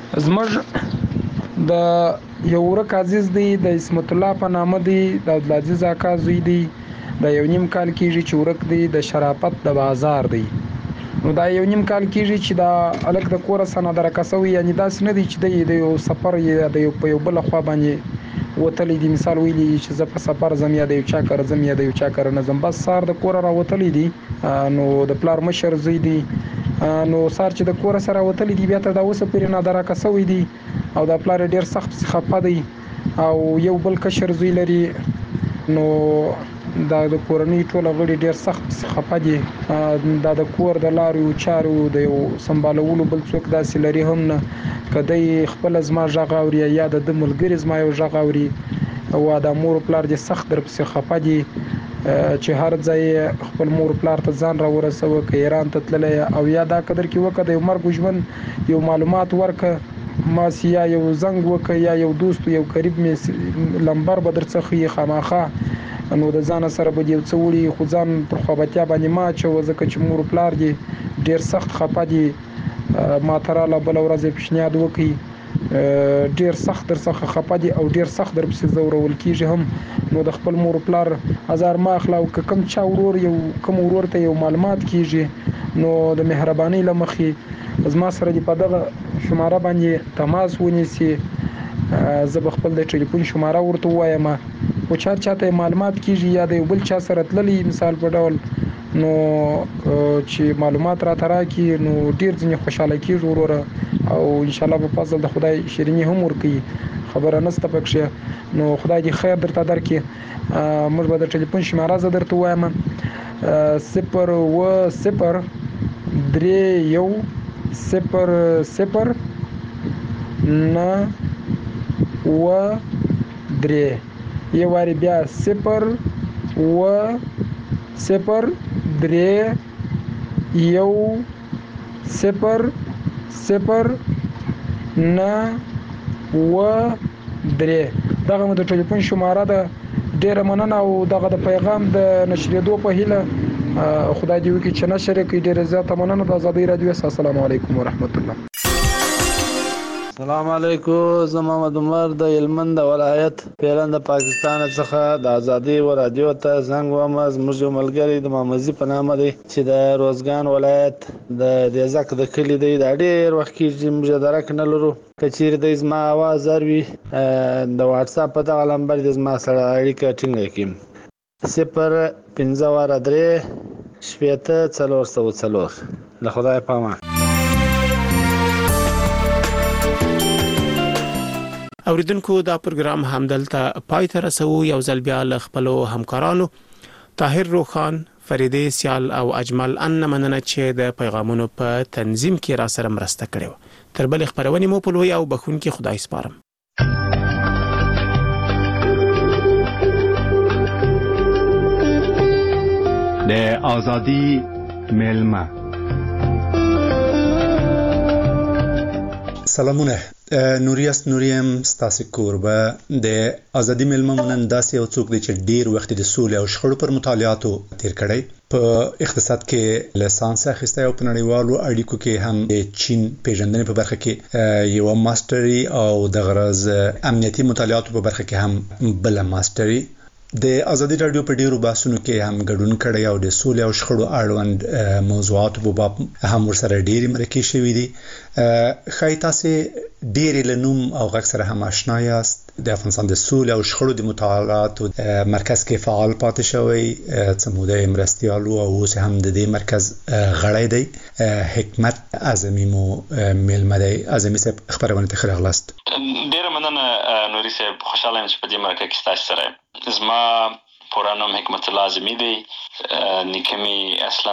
زموږ د یو ورک عزیز دی د اسمت الله په نامه دی د عبدالعزیز اکا زوی دی د 1.5 کال کېږي چې ورک دی د شرافت د بازار دی. نو دا 1.5 کال کېږي چې دا الک د کوره سره نادرکه شوی یعنی داسې نه دی چې د یو سفر یا د یو بل خوا باندې وتلی دی. مثال ویلی چې زه په سفر زم یا د یو چا کار زم یا د یو چا کار نه زم بس سار د کوره را وتلی دی. نو د پلار مشر زوی دی نو سار چې د کوره سره وتلی دی بیا ته دا اوسه پرې نادرکه شوی دی او د پلار ډیر سخت خفه دی او یو بل کشر زوی لري. نو دا د کورنۍ ټول غړي ډیر سخت خفه دي. دا د کور د لارو چارو د یو سمبالولو بل څوک داسې لري هم نه کدی خپل زما ژغ اوري یا د ملګری زما یو ژغ اوري او د مور پلار دې سخت در پسې خفه دي چې هر ځای خپل مور پلار ته ځان را ورسوه که ایران ته تللی او یا دا قدر کې وکړه د یو مرګ ژوند یو معلومات ورکړه ماسی یا یو زنګ وکړه یا یو دوست یو قریب مې لمبر به درڅخه یې خامخا نو د ځان سره به یو څه وړي خو ځان پر خوابتیا باندې ما اچوه ځکه چې مور پلار دې ډېر سخت خفه دي. ما ته راله بله ورځ یې پیشنهاد وکړي ډېر سخت درڅخه خفه دي او ډېر سخت در پسې ځورول کېږي هم. نو د خپل مور پلار ازار ما اخلا او که کوم چا ورور یو کوم ورور ته یو معلومات کېږي نو د مهربانۍ له مخې زما سره دې په دغه شماره باندې تماس ونیسي. زه به خپل د ټلیفون شماره ورته ووایم او چاته معلومات کیږي یا د بل چا سره تللی مثال په ډول نو چې معلومات را تراکي نو ډیر ځنې خوشاله کیږي وروره او ان شاء الله په فضل د خدای شیرینی هم ورکي خبره نسته پکښه. نو خدای دې خیر درته درکړي. موږ به د ټلیفون شماره زه درته وایم 0 0 3 9 3 یو واری بیا 0 0 3 1 0 0 9 3 دغه مو د ټلیفون شماره ده. ډیره مننه او دغه د پیغام د نشریدو په هیله خدای دې وکړي چې نشر کړي. ډیره زیاته مننه د ازادي راډیو. السلام علیکم ورحمت الله. السلام علیکم. زه محمد عمر د هلمند ولایت پیلن د پاکستان څخه د ازادي رادیو ته زنګ وم. زموږ یو ملګری د محمد په نامه دی چې د روزګان ولایت د دیزک د کلی دی. دا ډېر وخت کې موږ درک نه لرو که چیرې د زما اواز اوري د واتس اپ په دغه نمبر د زما سره اړیکه ټینګه کړي 0 15 3 شپېته 404 له خدای پامه. اوریدونکو دا پروګرام همدلته پای ته رسو. یو ځل بیا له خپلو همکارانو طاهر روخان، فریدې سیال او اجمل ان مننه چې د پیغامونو په تنظیم کې را سره مرسته کړې. تر بل خبرونه مو په لوی او بخون کې خدای سپارم. آزادی میلمه. سلامونه، نوري است. نوریم ستاسو کوربه د ازادي میلمه نن داسې یو څوک دی چې ډیر وخت د سولې او شخړو پر مطالعاتو تیر کړی، په اقتصاد کې لیسانس اخیستی او په نړیوالو اړیکو کې هم د چین پیژندنې په برخه کې یو ماستري او د غرض امنیتي مطالعاتو په برخه کې هم بل ماستري. د ازادي رادیو په ډیرو بحثونو کې هم ګډون کړی او د سولې او شخړو اړوند موضوعاتو په باب هم ورسره ډېرې مرکې شوي دي. ښایي تاسې ډېرې له نوم او غږ سره هم آشنا یاست. د افغانستان د سولې او شخړو د مطالعاتو مرکز کې فعال پاتې شوی، څه موده یې مرستیال و او اوس هم د دې مرکز غړی دی. حکمت اعظمي مو میلمه دی. اعظمي صاحب، خپرونې ته ښه راغلاست. ډېره مننه نوري صاحب، خوشحاله یم چې په دې مرکه کې ستاسو سره یم. زما پوره نوم حکمت الله اعظمي دی. نیکه مې اصلا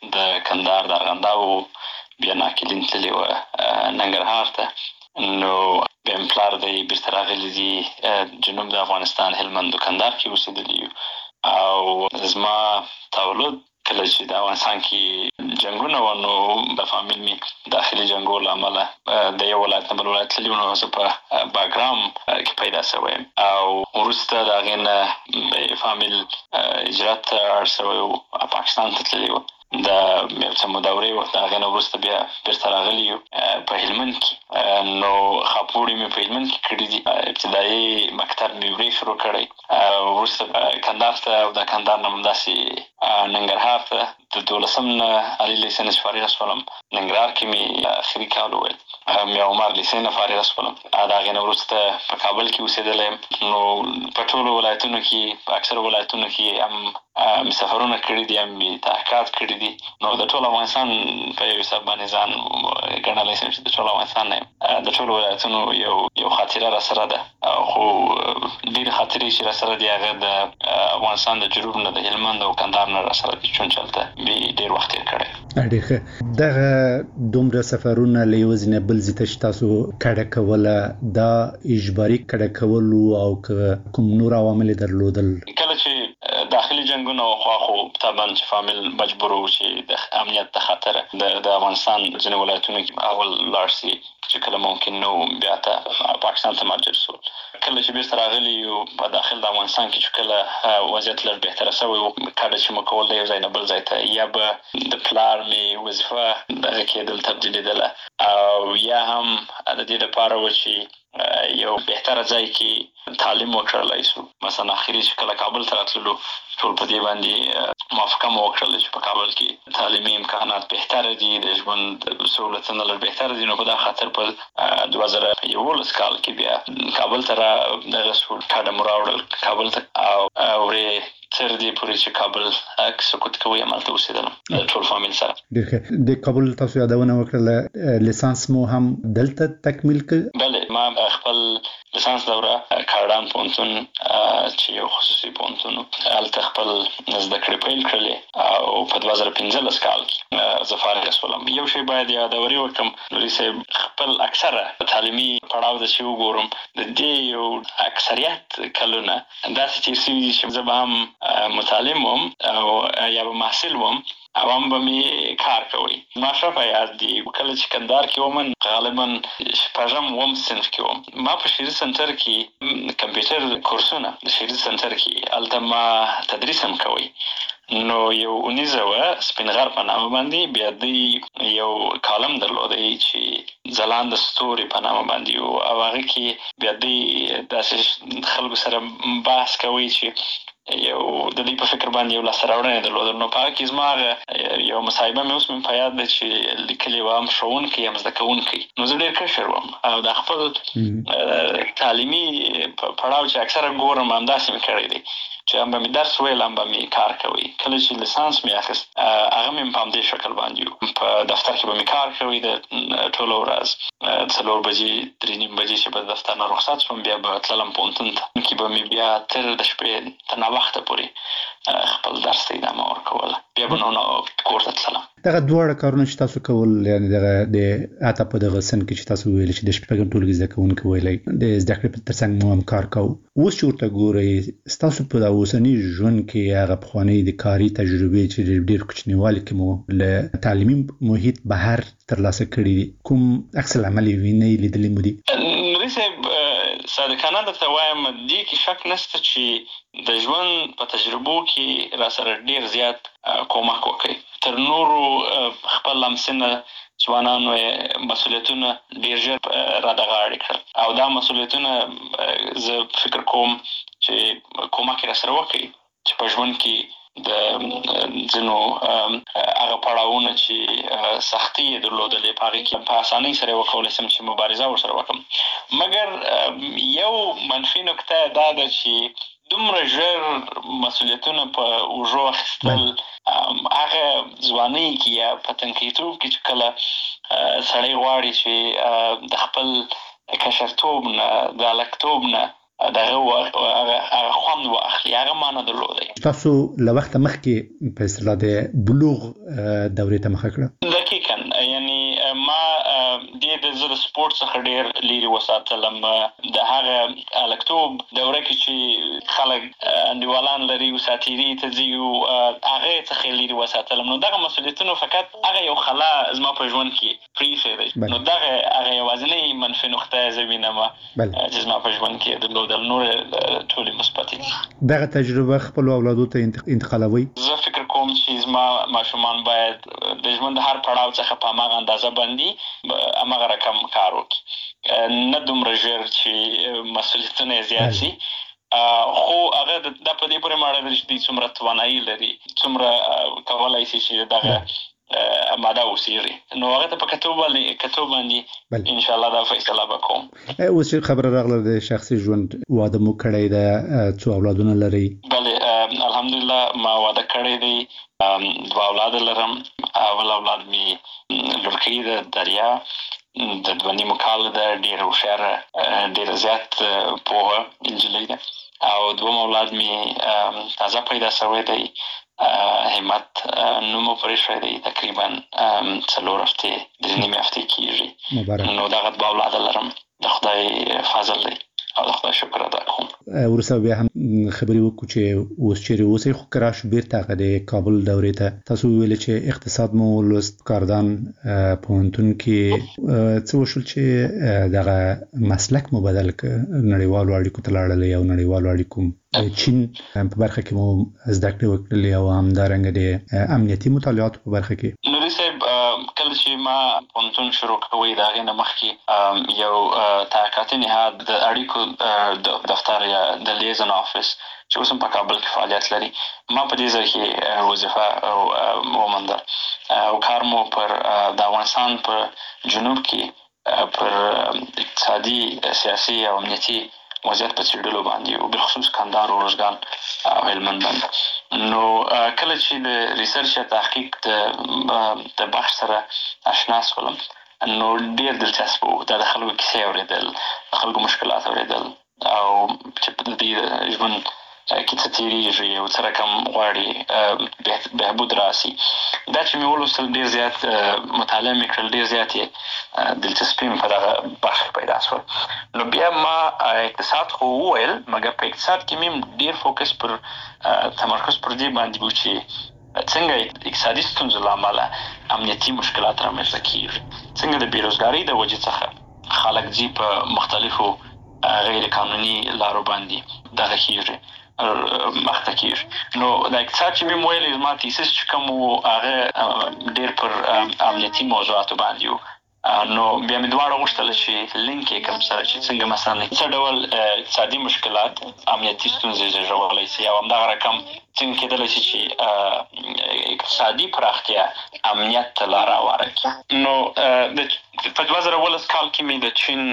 د کندهار د ارغنداو و، بیا ناکلین تللی وه ننګرهار ته، نو بیا مې پلار دی بیرته راغلی دي جنوب د افغانستان هلمند و کندهار کې اوسېدلي یو. او زما تولد کله چې د افغانستان کې جنګونه وه، نو د فامیل مې داخلي جنګو له امله د یو ولایت نه بل ولایت تللي وو، نو زه په باګرام کې پیدا شوی یم. او وروسته د هغې نه فامیل هجرت ته اړ شوی و، پاکستان ته تللی و. د یو څه موده ورې وه، د هغې نه وروسته بیا بیرته راغلي یو په هلمند کې. نو خاپوړې مې په هلمند کې کړي دي. ابتدایي مکتب مې ورې شروع کړی، وروسته کندهار ته، او د کندهار نه همداسې ننګرهار ته. د 12 نه علي لیسې نه چې فارغ شولم، ننګرهار کې مې اخري کال وویل. میا عمر لیسې نه فارغ شولم. د هغې نه وروسته په کابل کې اوسېدلی یم. نو په ټولو ولایتونو کې، په اکثرو ولایتونو کې هم مې سفرونه کړي دي، هم مې تحقیقات کړي دي. نو د ټول افغانستان په یو حساب باندې ځان ګڼلی شم چې د ټول افغانستان نه یم. د ټولو ولایتونو یو خاطره را سره ده، خو ډېرې خاطرې چې را سره دي هغه د افغانستان د جنوب نه، د هلمند او کندهار نه را سره دي، چون چې هلته مې ډېر وخت تېر کړی. ډېر ښه. دغه دومره سفرونه له یو ځای نه بل ځای ته چې تاسو کډه کوله، دا اجباري کډه کول او که کوم نور عوامل یې درلودل؟ کله چې داخلي جنګونه وخوا، خو طبعا چې فامیل مجبور و چې د امنیت د خاطره د افغانستان ځینې ولایتونو کې اول لاړ شي، چې کله ممکن نه و بیا ته پاکستان ته مهاجر شول. کله چې بیرته راغلي یو په داخل د افغانستان کې، چې کله وضعیت لږ بهتره شوی و، کډه چې مو کول د یو ځای نه بل ځای ته، یا به د پلار مې وظیفه دغه کېدل تبدیلېدله، او یا هم د دې لپاره و چې یو بهتره ځای کې تعلیم وکړلی شو. مثلا اخري چې کله کابل ته راتللو، ټول په دې باندې موافقه مو وکړله چې په کابل کې تعلیمي امکانات بهتره دي، د ژوند سهولتونه لږ بهتره دي. نو په دغه خاطر په 2011 کال کې بیا کابل ته دغه شو، کډه مو راوړل کابل ته، او ورې تر دې پورې چې کابل سقوط کوي همالته اوسېدلم ټول فامیل سره. ډېر ښه. د کابل تاسو یادونه وکړله، لیسانس مو هم دلته تکمیل کړ؟ بله، ما خپل لیسانس دوره کاردان پوهنتون چې یو خصوصي پوهنتون و، هلته خپل زده کړې پیل کړلې، او په 2015 کال کې زه فارغ شولم. یو شی باید یادوري وکړم نوري صاحب، خپل اکثره تعلیمي پړاو د چې وګورم، د دې یو اکثریت کلونه داسې تېر شوي دي چې زه به هم متعلم وم او یا به محصل وم، او هم به مې کار کوئ. ما ښه په یاد دي کله چې کندهار کې وم، غالبا 6 صنف کې وم، ما په شعري سنټر کې کمپیوټر کورسونه د شعري سنټر کې هلته ما تدریس هم کوئ. نو یو اونیزه وه سپین غر په نامه باندې، بیا دوی یو کالم درلودی چې ځلانده ستوري په نامه باندې و، او هغه کې بیا دوی داسې خلکو سره بحث کوي چې یو د دې په فکر باندې یو لاسته راوړنې درلودل. نو په هغه کې زما یو مصاحبه مې اوس مې په یاد ده چې لیکلې وه، هم ښوونکی هم زده کوونکی. نو زه ډېر کشر وم، او د خپل تعلیمي پړاو چې اکثره ګورم همداسې مې کړی دی، چې هم به مې درس ویل، هم به مې کار کوي. کله چې لیسانس مې اخیست، هغه مې په همدې شکل باندې و. په دفتر کې به مې کار کوي د ټوله ورځ، 4 بجې 3:30 بجې چې به د دفتر نه رخصت شوم، بیا به تللم پوهنتون ته، کې به مې بیا تر د شپې تر ناوخته پورې خپل درس ته ادامه ورکوله. بیا به نو کور ته تلم. دغه دواړه کارونه چې تاسو کول، یعنی دغه د اته په دغه سن کې چې تاسو ویل چې د شپږم ټولګي زده کوونکي ویلای د زده کړې په ترڅنګ مو هم کار کوو، اوس چې ورته ګورئ ستاسو په دا اوسني ژوند کې هغه پخواني د کاري تجربې چې ډېر کوچنیوالي کې مو له تعلیمي محیط بهر ترلاسه کړي کوم عکس العمل وینئ لیدلی مو دي؟ نوري صاحب صادقانه درته وایم دې کې شک نشته چې د ژوند په تجربو کې را سره ډېر زیات کومک وکړي. تر نورو خپل لمسنه ځوانانو مسؤلیتونه ډېر ژر را دغاړې کړل او دا مسؤلیتونه زه فکر کوم چې کومک را سره وکړي چې په ژوند کې د ځینو هغه پړاوونه چې سختي یې درلودلې په هغې کې په اسانۍ سره یې وکولی شم چې مبارزه ورسره وکړم. مګر یو منفي نکته دا ده چې دومره ژر مسؤلیتونه په اوږو اخیستل هغه ځوانۍ کې یا په تنکیتوب کې چې کله سړی غواړي چې د خپل کشرتوب نه د هلکتوب نه دغه خوند واخلي، هغه معنا درلودی. تاسو له وخته مخکې په اصطلاح د بلوغ دورې ته مخه کړه؟ دقیقاً، یعنی ما د سپورت څخه ډېر لرې وساتلم. د هغه هلکتوب دوره کې چې خلک انډیوالان لري او ساتیري ته ځي او هغې څخه لرې وساتلم. نو دغه مسؤلیتونه فقط هغه یو خلا زما په ژوند کې پرېښی دی. نو دغه هغه یوازینۍ منفي نقطه زه وینم چې زما په ژوند کې درلودل، نور ټولې مثبتې دي. دغه تجربه خپل اولادو ته انتقالوي؟ زه فکر کوم چې زما ماشومان باید د ژوند هر پړاو څخه په هماغه اندازه باندې هماغه رقم کار وکړي، نه دومره ژر چې مسؤلیتونه یې زیات شي، خو هغه دا په دې پورې ماړه دی چې دوی څومره توانایي لري، څومره کولی شي چې دغه ماده وسیږي. نو هغه ته په کتو باندې انشاءالله دا فیصله به کوم. اوس چې خبره راغله د شخصي ژوند، واده مو کړی ده، څو اولادونه لرئ؟ بله الحمدلله ما واده کړی دی، 2 اولاد لرم. اول اولاد مې لورکۍ ده دریا، د 2.5 کاله ده، ډېره هوښیاره، ډېره زیات پوهه نجلۍ ده. او دوم اولاد مې تازه پیدا شوی دی، همت نوم پرې شوی دی، تقریبا 4 هفتې 3.5 هفتې کېږي. نو دغه 2 اولاد لرم، د خدای فضل دی او د خدای شکر ادا کوم. وروسته بیا هم خبرې وکړو چې اوس چیرې اوسئ، خو که راشو بېرته هغه د کابل دورې ته. تاسو وویلې چې اقتصاد مو ولوست، کاردان پوهنتون کې څه وشول چې دغه مسلک مو بدل کړ، نړیوالو اړیکو ته لاړلئ او نړیوالو اړیکو چین په برخه کې مو زده کړې وکړلې او همدارنګه د امنیتي مطالعاتو په برخه کې؟ نوري صاحب کله چې ما پوهنتون شروع کوی د هغې نه مخکې یو تحقیقاتي نهاد د اړیکو دفتر یا د لیزن آفیس چې اوس هم په کابل کې فعالیت لري، ما په دې ځای کې وظیفه وموندل او کار مو پر د افغانستان په جنوب کې پر اقتصادي، سیاسي او امنیتي وضعیت په څېړلو باندې او بالخصوص کندهار، ارزګان او هلمند باندې. نو کله چې د ریسرچ یا تحقیق د بحث سره آشنا شولم نو ډېر دلچسپ و. دا د خلکو کیسې اورېدل، د خلکو مشکلات اورېدل او چې په دې ژوند کې څه تېرېږي او څه رقم غواړي بهبود راسي. دا چې مې ولوستل ډېر زیات مطالعه مې کړل، ډېر زیات یې دلچسپي مې په دغه بحث پیدا شول. نو بیا ما اقتصاد خو وویل، مګر په اقتصاد کې مې ډېر فوکس پر تمرکز پر دې باندې و چې څنګه اقتصادي ستونزو له امله امنیتي مشکلات رامنځته کېږي، څنګه د بېروزګارۍ د وجې څخه خلک ځي په مختلفو غیر قانوني لارو باندې دغه کېږي، مخته کېږي. نو د اقتصاد چې مې ویلې زما تیسیس چې کوم و هغه ډېر پر امنیتي موضوعاتو باندې و. نو بیا مې دواړه غوښتل چې لینک یې کړم سره چې څنګه مثلا څه ډول اقتصادي مشکلات امنیتي ستونزې زېږولی شي او همدغه رقم څنګه کېدلی شي چې اقتصادي پراختیا امنیت ته لاره هواره کړي. نو په 2019 کال کې مې د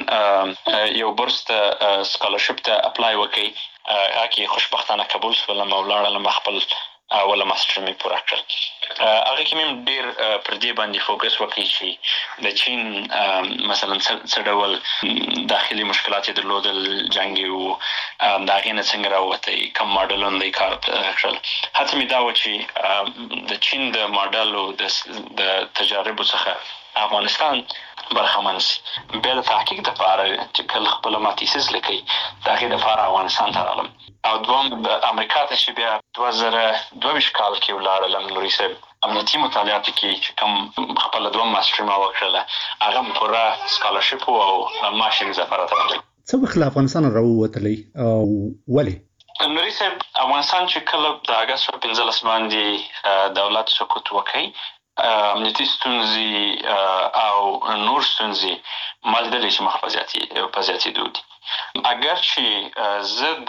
چین یو برس ته سکالرشپ ته اپلای وکړی، هغه کې خوشبختانه قبول شولم او لاړم خپل ولا ماستر مې پوره کړل. هغه کې مې ډېر پر دې باندې فوکس وکړی چې د چین مثلا څه ډول داخلي مشکلات یې درلودل، جنګ و، د هغې نه څنګه راووتی، کوم ماډلونه یې کار کړل. هڅه مې دا وه چې د چین د ماډلو د تجاربو څخه افغانستان برخمن شي. بیا د تحقیق دپاره چې کله خپله ما تیسیس لیکئ د هغې دپاره افغانستان ته راغلم او دوم د امریکا ته چې بیا 2022 کال کې ولاړلم. نوري صاحب امنیتي مطالعاتو کې چې کوم خپله دوم ماسټري ما وکړله هغه م پوره سکالرشپ و او معاش یې اضافه راته راغلی. څه وخت له افغانستان راووتلی او ولې؟ نوري صاحب افغانستان چې کله د اګست په 15 باندې دولت سقوط وکړي، امنیتي ستونزې او نور ستونزې ما لیدلی چې مخ په زیاتېدو دي. اگر چې زه د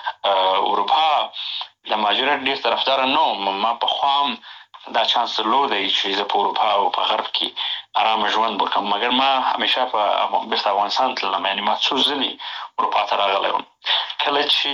اروپا د مهاجرت ډېر طرفداره نه وم، ما پخوا هم دا چانس درلودی چې زه په اروپا او په غرب کې ارامه ژوند وکړم، مګر ما همیشه بیرته افغانستان تللم، یعنې ما څو ځلې اروپا ته راغلی وم. کله چې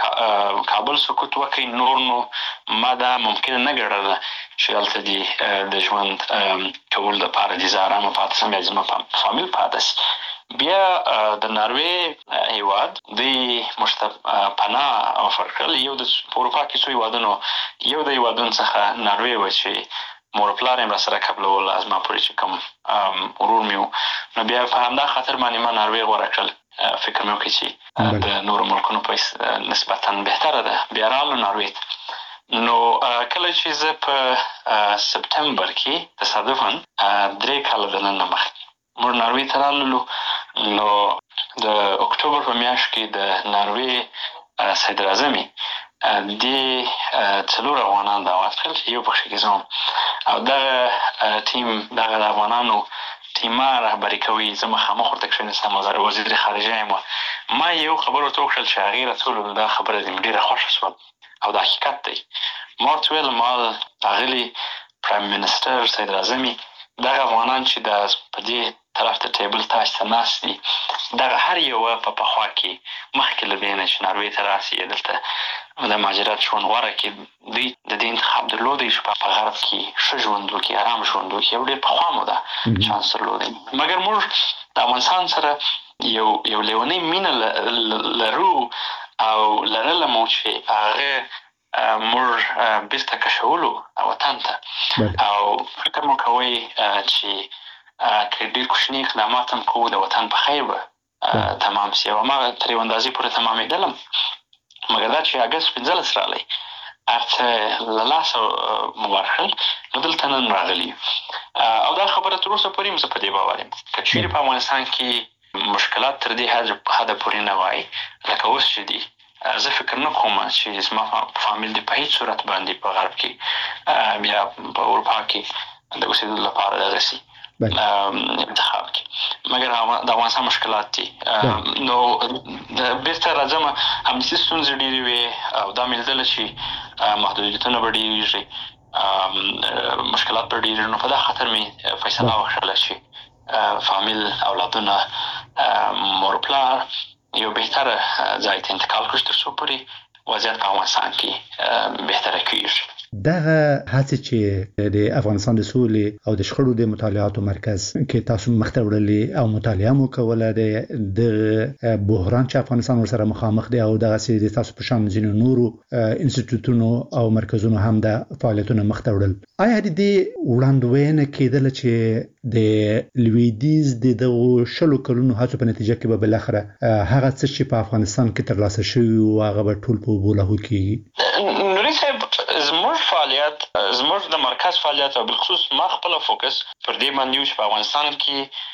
کابل سقوط وکړي نور نو ما دا ممکنه نه ګڼله چې هلته دې د ژوند کولو دپاره دې زه ارامه پاتې شم یا زما فامیل پاتې شي. بیا د ناروې هیواد دوی موږ ته پناه افر کړل. یو د اروپا کې څو هیوادونو، یو د هیوادونو څخه ناروې وه چې مور پلار یې راسره قبلول، زما پورې چې کوم ورور مې و، نو بیا په همدا خاطر باندې ما ناروې غوره کړل. فکر مې وکړي چې د نورو ملکونو په نسبتا بهتره ده. بیا راغلو ناروې ته. نو کله چې زه په سپتمبر کې تصادفاً 3 کاله دننه مخکې موږ ناروې ته راللو، نو د اکتوبر په میاشت کې د ناروې صدراعظمې دې 4 افغانان دعوت کړل، یو پکښې کې زه وم او دغه ټیم دغه د افغانانو ټیمه رهبري کوي. زه مخامخ ورته کښېنستم، وزیر خارجه یم. ما یو خبر ورته وکړل چې هغې راته وویل دا خبره دې مې ډېره خوښه شوه او دا حقیقت دی. ما ورته ویل ما اغلې پرایم منسټر صدراعظمې دغه افغانان چې په دې طرف ته ټیبل تاج ته ناست دي دغه هر یوه په پخوا کې مخکې له دې نه چې ناروې ته راسي دلته د مهاجرت ژوند غوره کړي، دوی د دې انتخاب درلودی چې په غرب کې ښه ژوند وکړي، ارام ژوند وکړي. یو ډېر پخوا مو ده چانس درلودی، مګر موږ د افغانستان سره یو لیونۍ مینه لرو او لرله مو چې هغه موږ بیرته کشولو وطن ته او فکر مو کوئ چې که ډېر کوچني اقدامات هم کوو د وطن په خیر به تمام سي. او ما تر یو اندازې پورې تمامېدلم، مګر دا چې اګست 15 راغلی هر څه له لاسه مو ورکړل، نو دلته نن راغلي او دا خبره تر اوسه پورې هم زه په دې باور یم که چیرې په افغانستان کې مشکلات تر دې حده پورې نه وای لکه اوس چې دي، زه فکر نه کوم چې زما فامیل دې په هیڅ صورت باندې په غرب کې یا په اروپا کې د اوسېدلو لپاره دغسې انتخاب کې، مګر د افغانستان مشکلات دي. نو بیرته راځم، امنیتي ستونزې ډېرې وې او دا مې لیدله چې محدودیتونه به ډېرېږي، مشکلات به ډېرېږي. نو په دا خاطر مې فیصله وکړله چې فامیل، اولادونه، مور پلار یو بهتره ځای ته انتقال کړو تر څو پورې وضعیت په افغانستان کې بهتره کېږي. دغه هڅې چې د افغانستان د سولې او د شخړو د مطالعاتو مرکز کې تاسو مخ ته وړلې او مطالعه مو کوله د بحران چې افغانستان ورسره مخامخ دی او دغه سي د تاسو په شان ځینو نورو انسټیټیوټونو او مرکزونو هم د فعالیتونو مخ ته وړل، آیا د دې وړاندوینه کېدل چې د لویدیز د دغو 100 کلونو هڅو په نتیجه کې به بالاخره هغه څه چې په افغانستان کې ترلاسه شوي او هغه به ټول په اوبو لاهو کېږي؟ نوري صاحب زموږ فعالیت، زموږ د مرکز فعالیت او بالخصوص ما خپله فوکس پر دې باندې و چې په افغانستان کې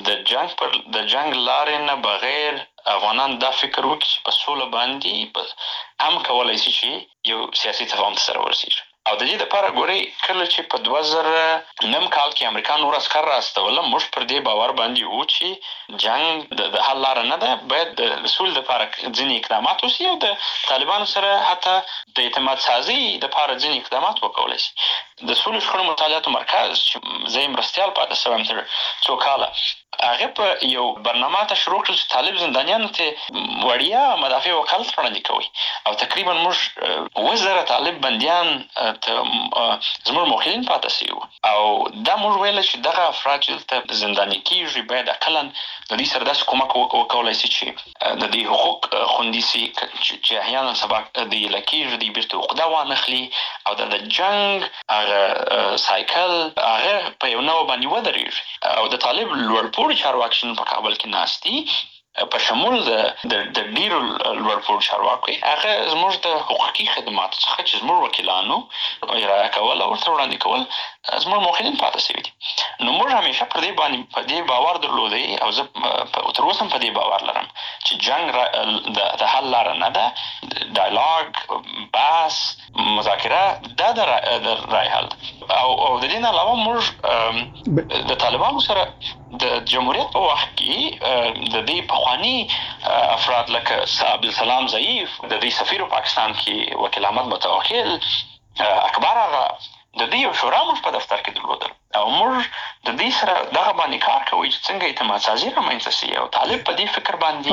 د جنگ لارې نه بغیر افغانان دا فکر وکړي چې په سوله باندې هم کولی شي چې یو سیاسي تفاهم ته سره ورسېږي. او د دې دپاره ګورئ کله چې په 2009 کال کې امریکا نور عسکر راستوله، موږ پر دې باور باندې وو چې جنگ د حل لاره نه ده، باید د سولې دپاره ځینې اقدامات وشي او د طالبانو سره حتی د اعتماد سازي دپاره ځینې اقدامات وکولی شي. د سولې شخړو مطالعاتو مرکز چې زه یې مرستیال پاتې شوی یم تر څو کاله، هغه په یو برنامه ته شروع کړل چې طالب زندانیانو ته وړیا مدافع وکالت وړاندې کوي او تقریبا موږ 1000 طالب بندیان ته زموږ موکلین پاتې شو او دا موږ ویل چې دغه افراد چې زنداني کیږي باید اقلا د دې سره داسې کومک وکولای شي چې د دې حقوق خوندي شي چې احیانا سبا د لکیږي د بیرته عقده وانخلي او د جنگ هغه سایکل هغه په یو نوع باندې ودرېږي او د طالب لوړپوړي چارواکي په کابل کې ناستي په شمول د ډیرو لوړپوړو چارواکو هغه زموږ د حقوقي خدماتو څخه چې زموږ وکیلانو اجرا کول او ورته وړاندې کول زموږ موکلین پاتې شوي دي. نو موږ همیشه پر دې باندې په دې باور درلودی او زه تر اوسه په دې باور لرم چې جنگ د حل لاره نه ده. ډایلاګ، بحث، مذاکره دا د رای حل او د دې نه علاوه موږ د طالبانو سره د جمهوریت په وخت کې د دې پخوانی افراد لکه عبدالسلام ضعیف، د دې سفیر پاکستان کې وکیل احمد متوکل، اکبر آغا، د دې یو شورا موږ په دفتر کې درلودل او موږ د دې سره دغه باندې کار کوي چې څنګه اعتماد سازي رامنځته شي او طالب په دې فکر باندې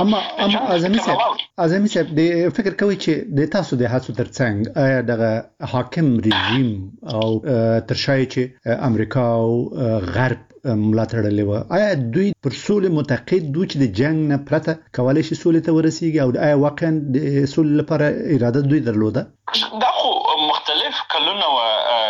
اما اعظمي صاحب د فکر کوي چې د تاسو د هڅو ترڅنګ آیا دغه حاکم رژیم او ترشای چې امریکا او غرب ملاتړلې و، آیا دوی پر سولې معتقد دي چې د جنگ نه پرته کولای شي سولې ته ورسیږي او آیا واقعا د سولې لپاره اراده دوی درلوده؟ دا خو مختلف کلونه و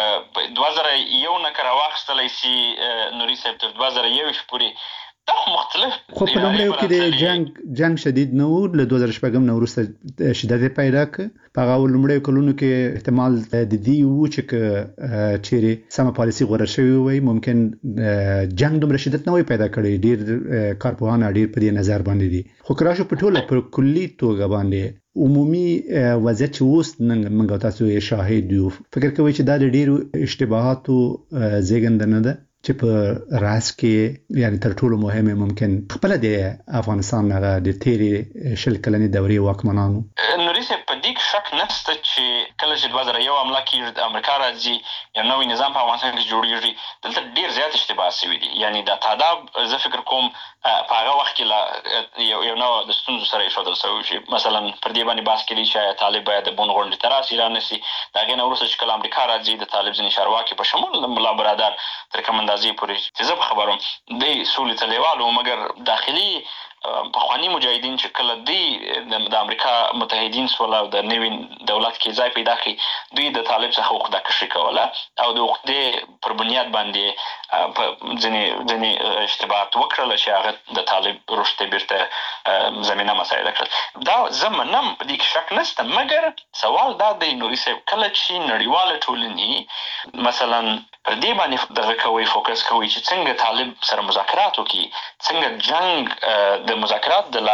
2001 نه کار واخستلای شي نوري صاحب تر 2021 پورې دا مختلف خو په لومړیو کې د جنگ شدید نه و، له 2014 نه وروسته شدت پیدا کړ. په هغه لومړیو کلونو کې احتمال د دې و چې چیرې سم پالیسي غوړه شوی وي ممکن جنگ دومره شدت نه وي پیدا کړی. ډیر کارپوهان ډیر په دې نظر باندې دي. خو کراشو په ټوله پر کلی توګه باندې عمومي وضعیت چې اوس موږ تاسو یې شاهد یو، فکر کوي چې دا د ډیرو اشتباهاتو زیږنده نه ده چې په راس کې یعنی تر ټولو مهمه ممکن خپل د افغانستان هغه د تیری شل کلنې دورې واکمنانو نوري صاحب په دې شک نشته چې کله چې 2001 حمله کې د امریکا راځي یو نوې نظام په افغانستان کې جوړیږي دلته ډیر زیات اشتباه شوی دي. یعنی دا تعداد زه فکر کوم په هغه وخت کې یو نوع د ستونزو سره ایښودل شوی چې مثلا پر دې باندې بحث کړي چې طالب باید د بون غونډې تر راسي رانسي. دا غي نو ورسره چې کله امریکا راځي د طالب ځینې چارواکي په شمول ملا برادر تر کومندازي پورې چې زه خبروم د سولې تلیوالو مګر داخلي پخوانی مجاهدین چې کله دی د امریکا متحدین سول او د نوین دولت کې ځای پیدا کړي دوی د طالب څخه وخت د کشي کوله او د وخت پر بنیاد باندې په ځینې اشتباهات وکړل چې هغه د طالب رشد بیرته زمينه مساعده کړل. دا زمونم په دې شک نشته مګر سوال دا د نوري صاحب کله چې نړیواله ټولنې مثلا پر دې باندې دغه کوي فوکس کوي چې څنګه طالب سره مذاکرات وکړي، څنګه جنگ د مذاکرات د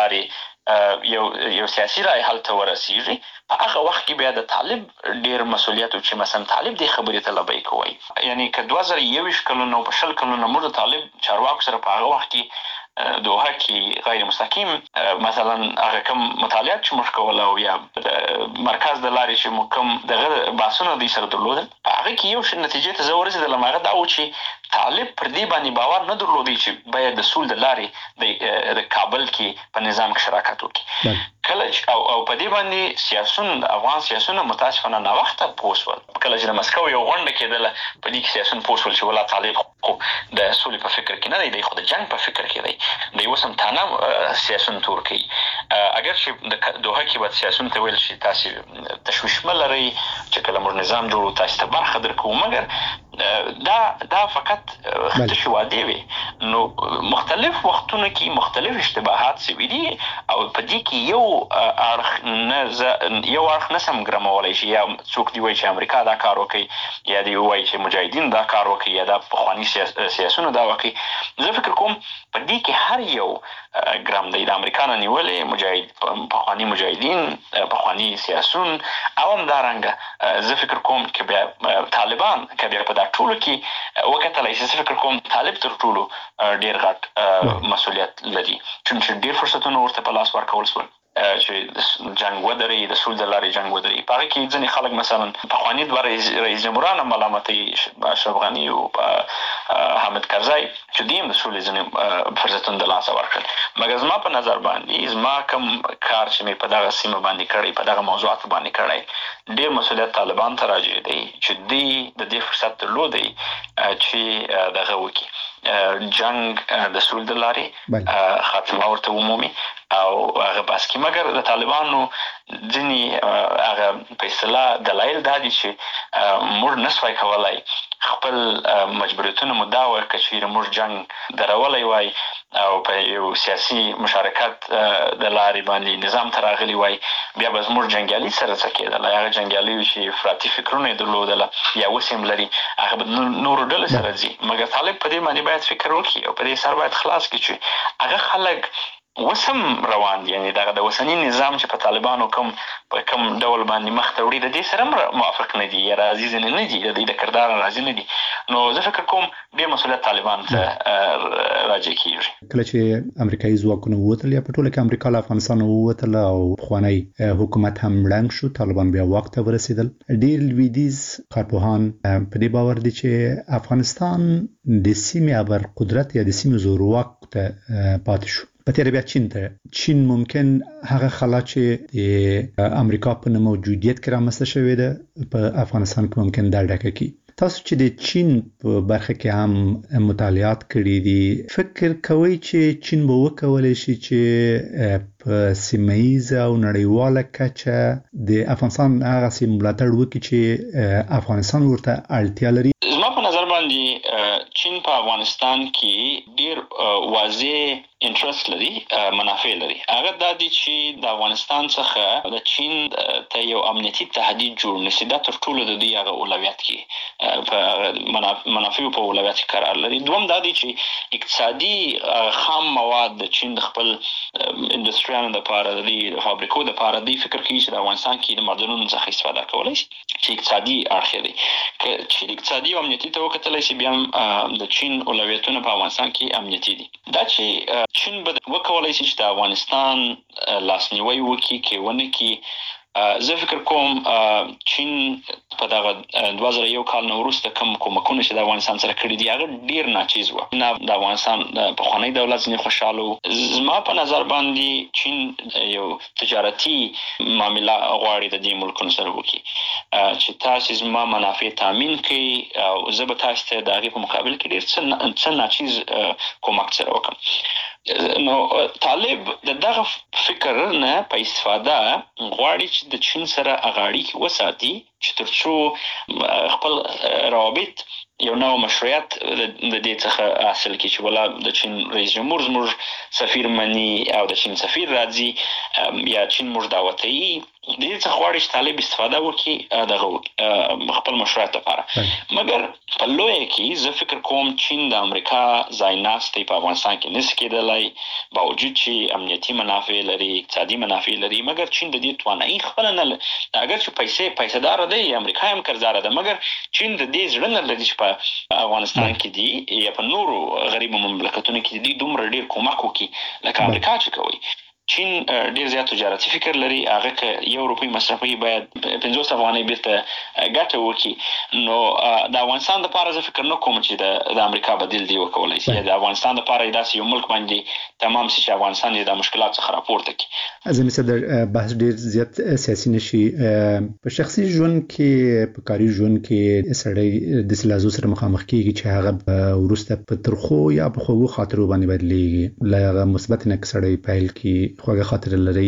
لارې یو سیاسي رای حل ته ورسیږي. په هغه وخت کې بیا د طالب ډیر مسؤلیت او چې مثلا طالب د خبرې ته لبیک کوي. یعنی که 2021 کلونو په شل کلونو موږ طالب چارواکو سره په هغه وخت کې دوه کې غیر مستقیم مثلا هغه کوم مطالعات چې موږ کول او یا مرکز د لارې چې موږ کوم دغه باسونه د سره درلودل هغه کې یو څه نتیجې ته زورسه د لمغه دا و چې طالب پر دې باندې باور نه درلودي چې باید د سول د لارې د کابل کې په نظام کې شراکت وکړي. کله او په دې باندې سیاسون افغان سیاسونه متاسفانه نه وخت پوسول کله چې د مسکو یو غونډه کېدله په دې کې سیاسون پوسول چې ولا طالب خو د سولې په فکر کې نه دی خو د جنگ په فکر کې دی. د یو سم تنه سیاسون ترکی اگر چې د دوه کې بعد سیاسون ته ویل شي تاسو تشویش ملري چې کله موږ نظام جوړو تاسو ته برخه درکو مګر دا فقط تشوادي وي. نو مختلف وختونو کې مختلف اشتباهات سوي دي او په دې کې یو اړخ نسم ګرمولای شي یا څوک دی وایي چې امریکا دا کار وکي یا دی وایي چې مجاهدین دا کار وکي یا د پخوانی سیاسونه دا وکي. زه فکر کوم په دې کې هر یو ګرام د امریکا نه نیولې مجاهد پخوانی مجاهدین پخوانی سیاسون او همدارنګه زه فکر کوم چې بیا طالبان کې بیا په دا ټولو کې وکتلای شي. زه فکر کوم طالب تر ټولو ډیر غټ مسؤلیت لري چې ډیر فرصتونه ورته په لاس ورکول شول. چې جنگ ودري د سول د لارې جنگ ودري په هغه کې ځینې خلک مثلا پخواني دوه رئیس جمهوران ملامتي اشرف غني او حامد کرزي چې دوی هم د سولې ځینې فرصتونه د لاسه ورکړل. مګر زما په نظر باندې زما کوم کار چې مې په دغه سیمه باندې کړی په دغه موضوعاتو باندې کړی ډېر مسؤلیت طالبان ته راجع دی چې دوی د دې فرصت درلودی چې دغه وکړي جنگ د سول د لارې خاتمه ورته ومومي او هغه بس کې. مګر د طالبانو ځینې هغه په اصطلاح دلایل دا دي چې موږ نسوای کولای خپل مجبوریتونه مدعا وکړو چې موږ جنگ درولی وای او په یو سیاسي مشارکت د لارې باندې نظام ته راغلی وای بیا به زموږ جنګیالي سره څه کېدل. هغه جنګیالي چې افراطي فکرونه یې درلودله یا اوس هم لري هغه به نورو ډلو سره ځي. مګر طالب په دې باندې باید فکر وکړي او په دې سر باید خلاص کړي چې هغه خلک وسم روان دي، یعنی دغه د اوسني نظام چې په طالبانو کوم ډول باندې مخ ته وړي د دې سره موافق نه دي یا راضي نه دي، د دې د کردار راضي نه دي. نو زه فکر کوم ډېر مسؤلیت طالبان ته راجع کیږي. کله چې امریکایي ځواکونه ووتل یا په ټوله کې امریکا له افغانستان ووتل او پخوانی حکومت هم ړنګ شو، طالبان بیا واک ته ورسېدل. ډېر لویدیځ کارپوهان په دې باور دي چې افغانستان د سیمې ابر قدرت یا د سیمې زورواک ته پاتې شو. په تیره بیا چین ممکن هغه خلا چې د امریکا په نه موجودیت کې رامنځته شوې ده په افغانستان کې ممکن دا ډکه کړي. تاسو چې د چین په برخه کې هم مطالعات کړي دي، فکر کوئ چې چین به وکولای شي چې په سیمه‌ایزه او نړیواله کچه د افغانستان هغه سیمه ملاتړ وکړي چې افغانستان ورته اړتیا لري؟ زما په نظر باندې چین په افغانستان کې ډیر واضح انټرست لري، منافع لري. هغه دا دي چې د افغانستان څخه د چین ته یو امنیتي تهدید جوړ نشي. دا تر ټولو د دې هغه اولویت کې په منافع په اولویت کې قرار لري. دوم دا دي چې اقتصادي خام مواد د چین د خپل انډستریانو لپاره د فابریکو لپاره دی فکر کوي چې د افغانستان کې د معدنونو څخه استفاده کولای شي چې اقتصادي اړخ دی. چې اقتصادي او امنیتي ته وکتل شي بیا د چین اولویتونه په افغانستان کې امنیتي دي. دا چې چین به وکولای شي چې د افغانستان لاسنیوي وکړي کې ونه کې. زه فکر کوم چین په دغه 2001 کال نه وروسته کوم کومکونه چې د افغانستان سره کړي دي هغه ډیر ناچیز و. نه د افغانستان پخوانی دولت ځنې خوشاله. زما په نظر باندې چین یو تجارتي معامله غواړي د دې ملکونو سره وکړي چې تاسو زما منافع تامین کړي او زه به تاسو ته د هغې په مقابل کې ډیر څه ناچیز کومک سره وکړم. نو طالب د دغه فکر نه په استفاده غواړي چې د چین سره اغاړي وساتي چې ترڅو خپل روابط یو نو مشروعیت د دې څخه حاصل کړي چې ولا د چین رئیس جمهور زموږ سفیر مني او د چین سفیر راځي یا چین موږ دعوتي د دې څخه غواړي چې طالب استفاده وکړي دغه خپل مشروعیت لپاره. مګر په لویه کې زه فکر کوم چین د امریکا ځای ناستې په افغانستان کې نشي کېدلی باوجود چې امنیتي منافع لري، اقتصادي منافع لري. مګر چین د دې توانایي خپل نه لري. اگر چې پیسې دار دی، امریکا هم قرضدار ده، مګر چین د دې زړه نه لري چې په افغانستان کې دی یا په نورو غریبو مملکتونو کې دی دومره ډیر کومک وکړي لکه امریکا چې کوي. چین ډیر زیات تجارتي فکر لري. هغه که یو روپۍ مصرفوي باید 50 افغانۍ بیرته ګټه وکړي. نو د افغانستان لپاره زه فکر نه کوم چې د امریکا بدیل دی وکولای شي. د افغانستان لپاره داسې یو ملک باندې تمام شي چې افغانستان یې د مشکلات څخه راپورته کړي. زه مثلا د بحث ډیر زیات سیاسي نشي. په شخصي ژوند کې په کاري ژوند کې سړی د سلازو سره مخامخ کیږي چې هغه ورسته په ترخو یا په خوږو خاطرو باندې بدلېږي. له مثبت نه سړی پیل کی خوږه خاطر لري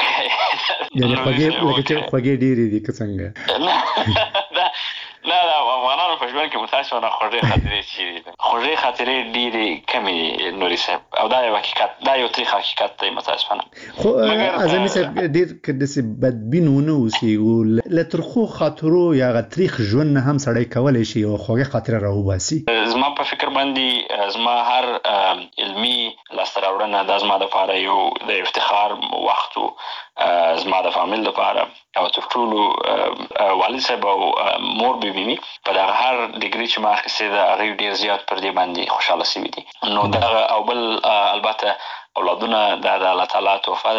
یعنی خوږې ډېرې دي که څنګه؟ نه افغانانو په ژوند کې متاسفانه خوږې خاطرې چې دي خوږې خاطرې ډېرې کمې نوري صاحب، او دا یو حقیقت، دا یو تریخ حقیقت دی متاسفانه. خو اعظمي صاحب ډېر که داسې بدبین ونه اوسي له ترخو خاطرو یا هغه تریخ ژوند نه هم سړی کولی شي یوه خوږه خاطره راوباسي. زما په فکر باندې زما هر علمي لاسته راوړنه دا زما دپاره یو د افتخار وخت و، زما د فامیل لپاره او تر ټولو والد صاحب او مور بیبي په دغه هر ډیګري چې ما اخیستې ده هغوی ډېر زیات پر دې باندې خوشحاله شوي دي. نو دغه او بل البته اولادونه دا د الله تعالی تحفه ده.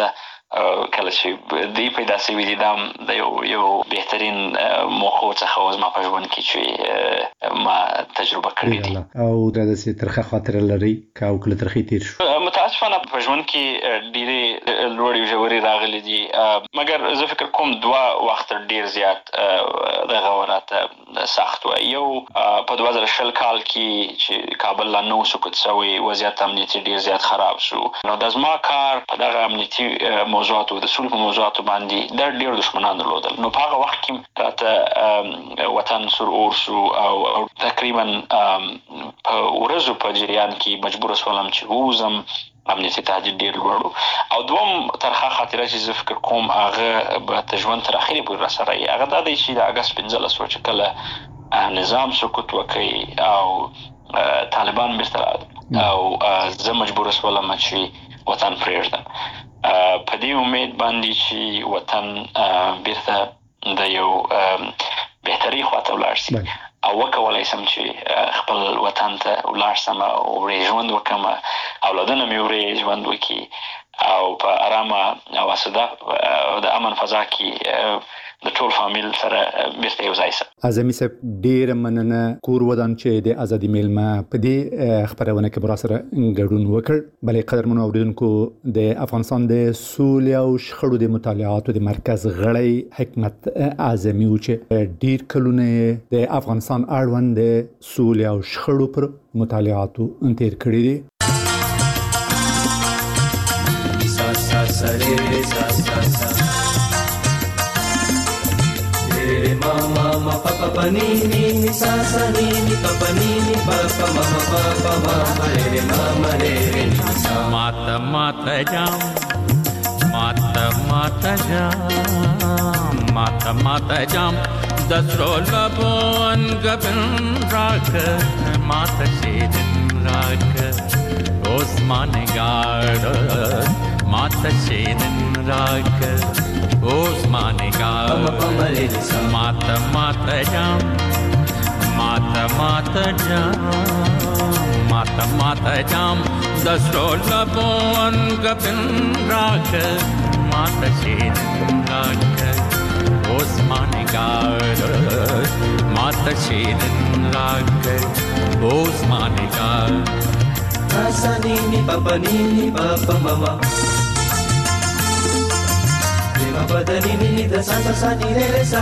کله چې دی پیدا شوي دي دا د یو بهترین موخو څخه زما په ژوند کې چې ما تجربه کړې دي. او دا داسې ترخه خاطره لري که او کله ترخې تېر شو؟ متاسفانه په ژوند کې ډېرې لوړې ژورې راغلي دي، مګر زه فکر کوم 2 وخت ډېر زیات دغه راته سخت و. یو په 2020 کال کې چې کابل لا نو سقوط شوی، وضعیت امنیتي ډېر زیات خراب شو، نو د زما کار په دغه امنیتي موضوعاتو د سولې په موضوعاتو باندې د ډېر دښمنان درلودل. نو په هغه وخت کې راته وطن سور اور شو او تقریبا په ورځو په جریان کې مجبور شولم چې ووځم. امنیتي تهدید ډېر لوړ او دوم ترخه خاطره چې زه فکر کوم هغه به د ژوند تر اخرې پورې راسره وي، هغه دا دی چې د اګست 15 چې کله نظام سقوط وکړي او طالبان بیرته او زه مجبور شولم چې وطن پرېږدم په دې امید باندې چې وطن بیرته د یو بهتري خواته ولاړ شي او وکولای سم چې خپل وطن ته ولاړ سم او ورې ژوند وکم، اولادونه مې ورې ژوند وکړي او په ارامه او اساده د امن فضا کې د ټول فامیل سره بیرته یو ځای سم. اعظمي صاحب ډېره مننه کور ودان چې د ازادي میلمه په دې خبرونه کې برا سره ګډون وکړ. بلې قدرمنو اوریدونکو د افغانستان د سولې او شخړو د مطالعاتو د مرکز غړی حکمت اعظمي و چې ډېر کلونه د افغانستان اړوند د سولې او شخړو پر مطالعاتو تیر کړی دي. Mama papa panini ni sasa nini papa nini papa mama papa mama re mama re mata mata jam mata mata jam mata mata jam dasro labon gabin rak mata shedin rak osman gard mata shedin rak Osman Gaur Mata Mata Jam Mata Mata Jam Mata Mata Jam Dasro Labon Gabin Rak Mata Shedin Rak Osman Gaur Mata Shedin Rak Osman Gaur Nasa Nini Papa Nini Papa Mama Papa da ni ni da sa sa sa ni re sa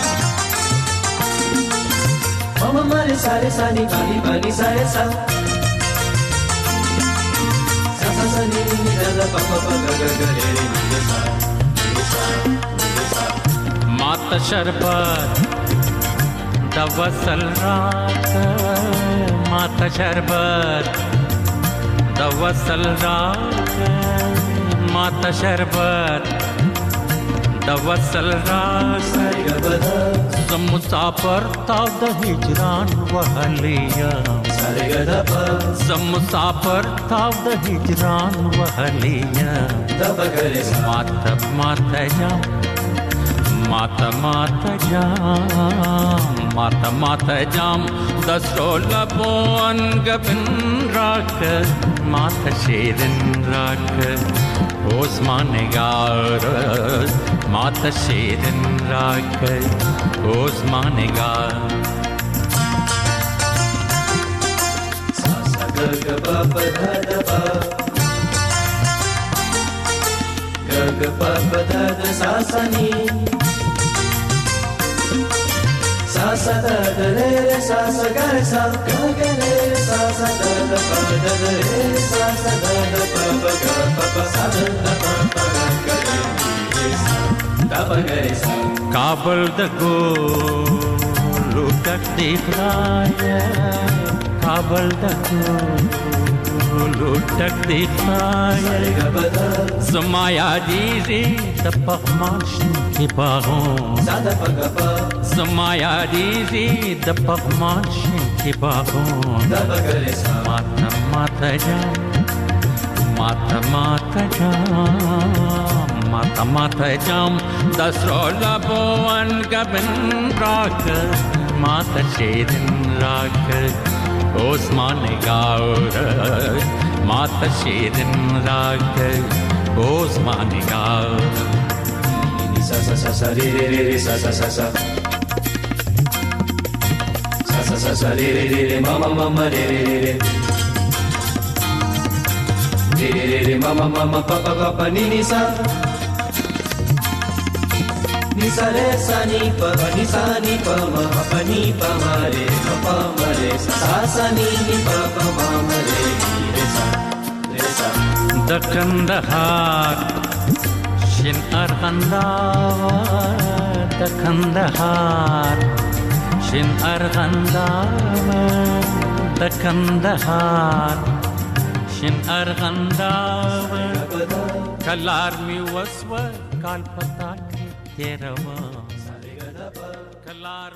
Mama ma re sa ni pa ni sa re sa Sa sa sa ni da da pa pa pa ga ga ga re ni sa Mata sharbat da wasal raat Mata sharbat da wasal raat Mata sharbat da wasal raas zam musafir ta da hijran wahliya zam musafir ta da hijran wahliya mata mata jam mata mata jam mata mata jam dasro labon gabin rak mata shedin rak Osman Gaur Mata Shedin Rak Osman Gaur Sa ga ga pa pa da da pa ga ga pa pa da da sa sa ni sa sa da da re re sa sa ga re sa ga ga re sa sa da da pa da da re sa sa da da pa pa ga pa pa sa da da pa pa ga ga re sa da pa ga re sa Kabul da go lutak dikhaya Kabul da go lutak dikhaya Zamaya diri da pakhmash ki bagon sada pa ga pa Zamaya diri da pakhmash ki bagon da pa ga re sa mata mata jam mata mata jam mata mata jam dasro labon gabin rak mata shedin rak Osman Gaur mata shedin rak goes my nigga. Sa sa sa sa re re re re sa sa sa sa. Sa sa sa sa re re re re ma ma ma ma re re re re. Re re re re ma ma ma ma pa pa pa pa ni ni sa. Ni sa re sa ni pa pa ni sa ni pa ma pa ni pa ma re pa ma re sa sa ni pa pa ma ma re re sa. The Kandahar, Shin Arghandawa, the Kandahar, Shin Arghandawa, the Kandahar, Shin Arghandawa, Kalar mi waswa, Kalpata ki terawa, Kalar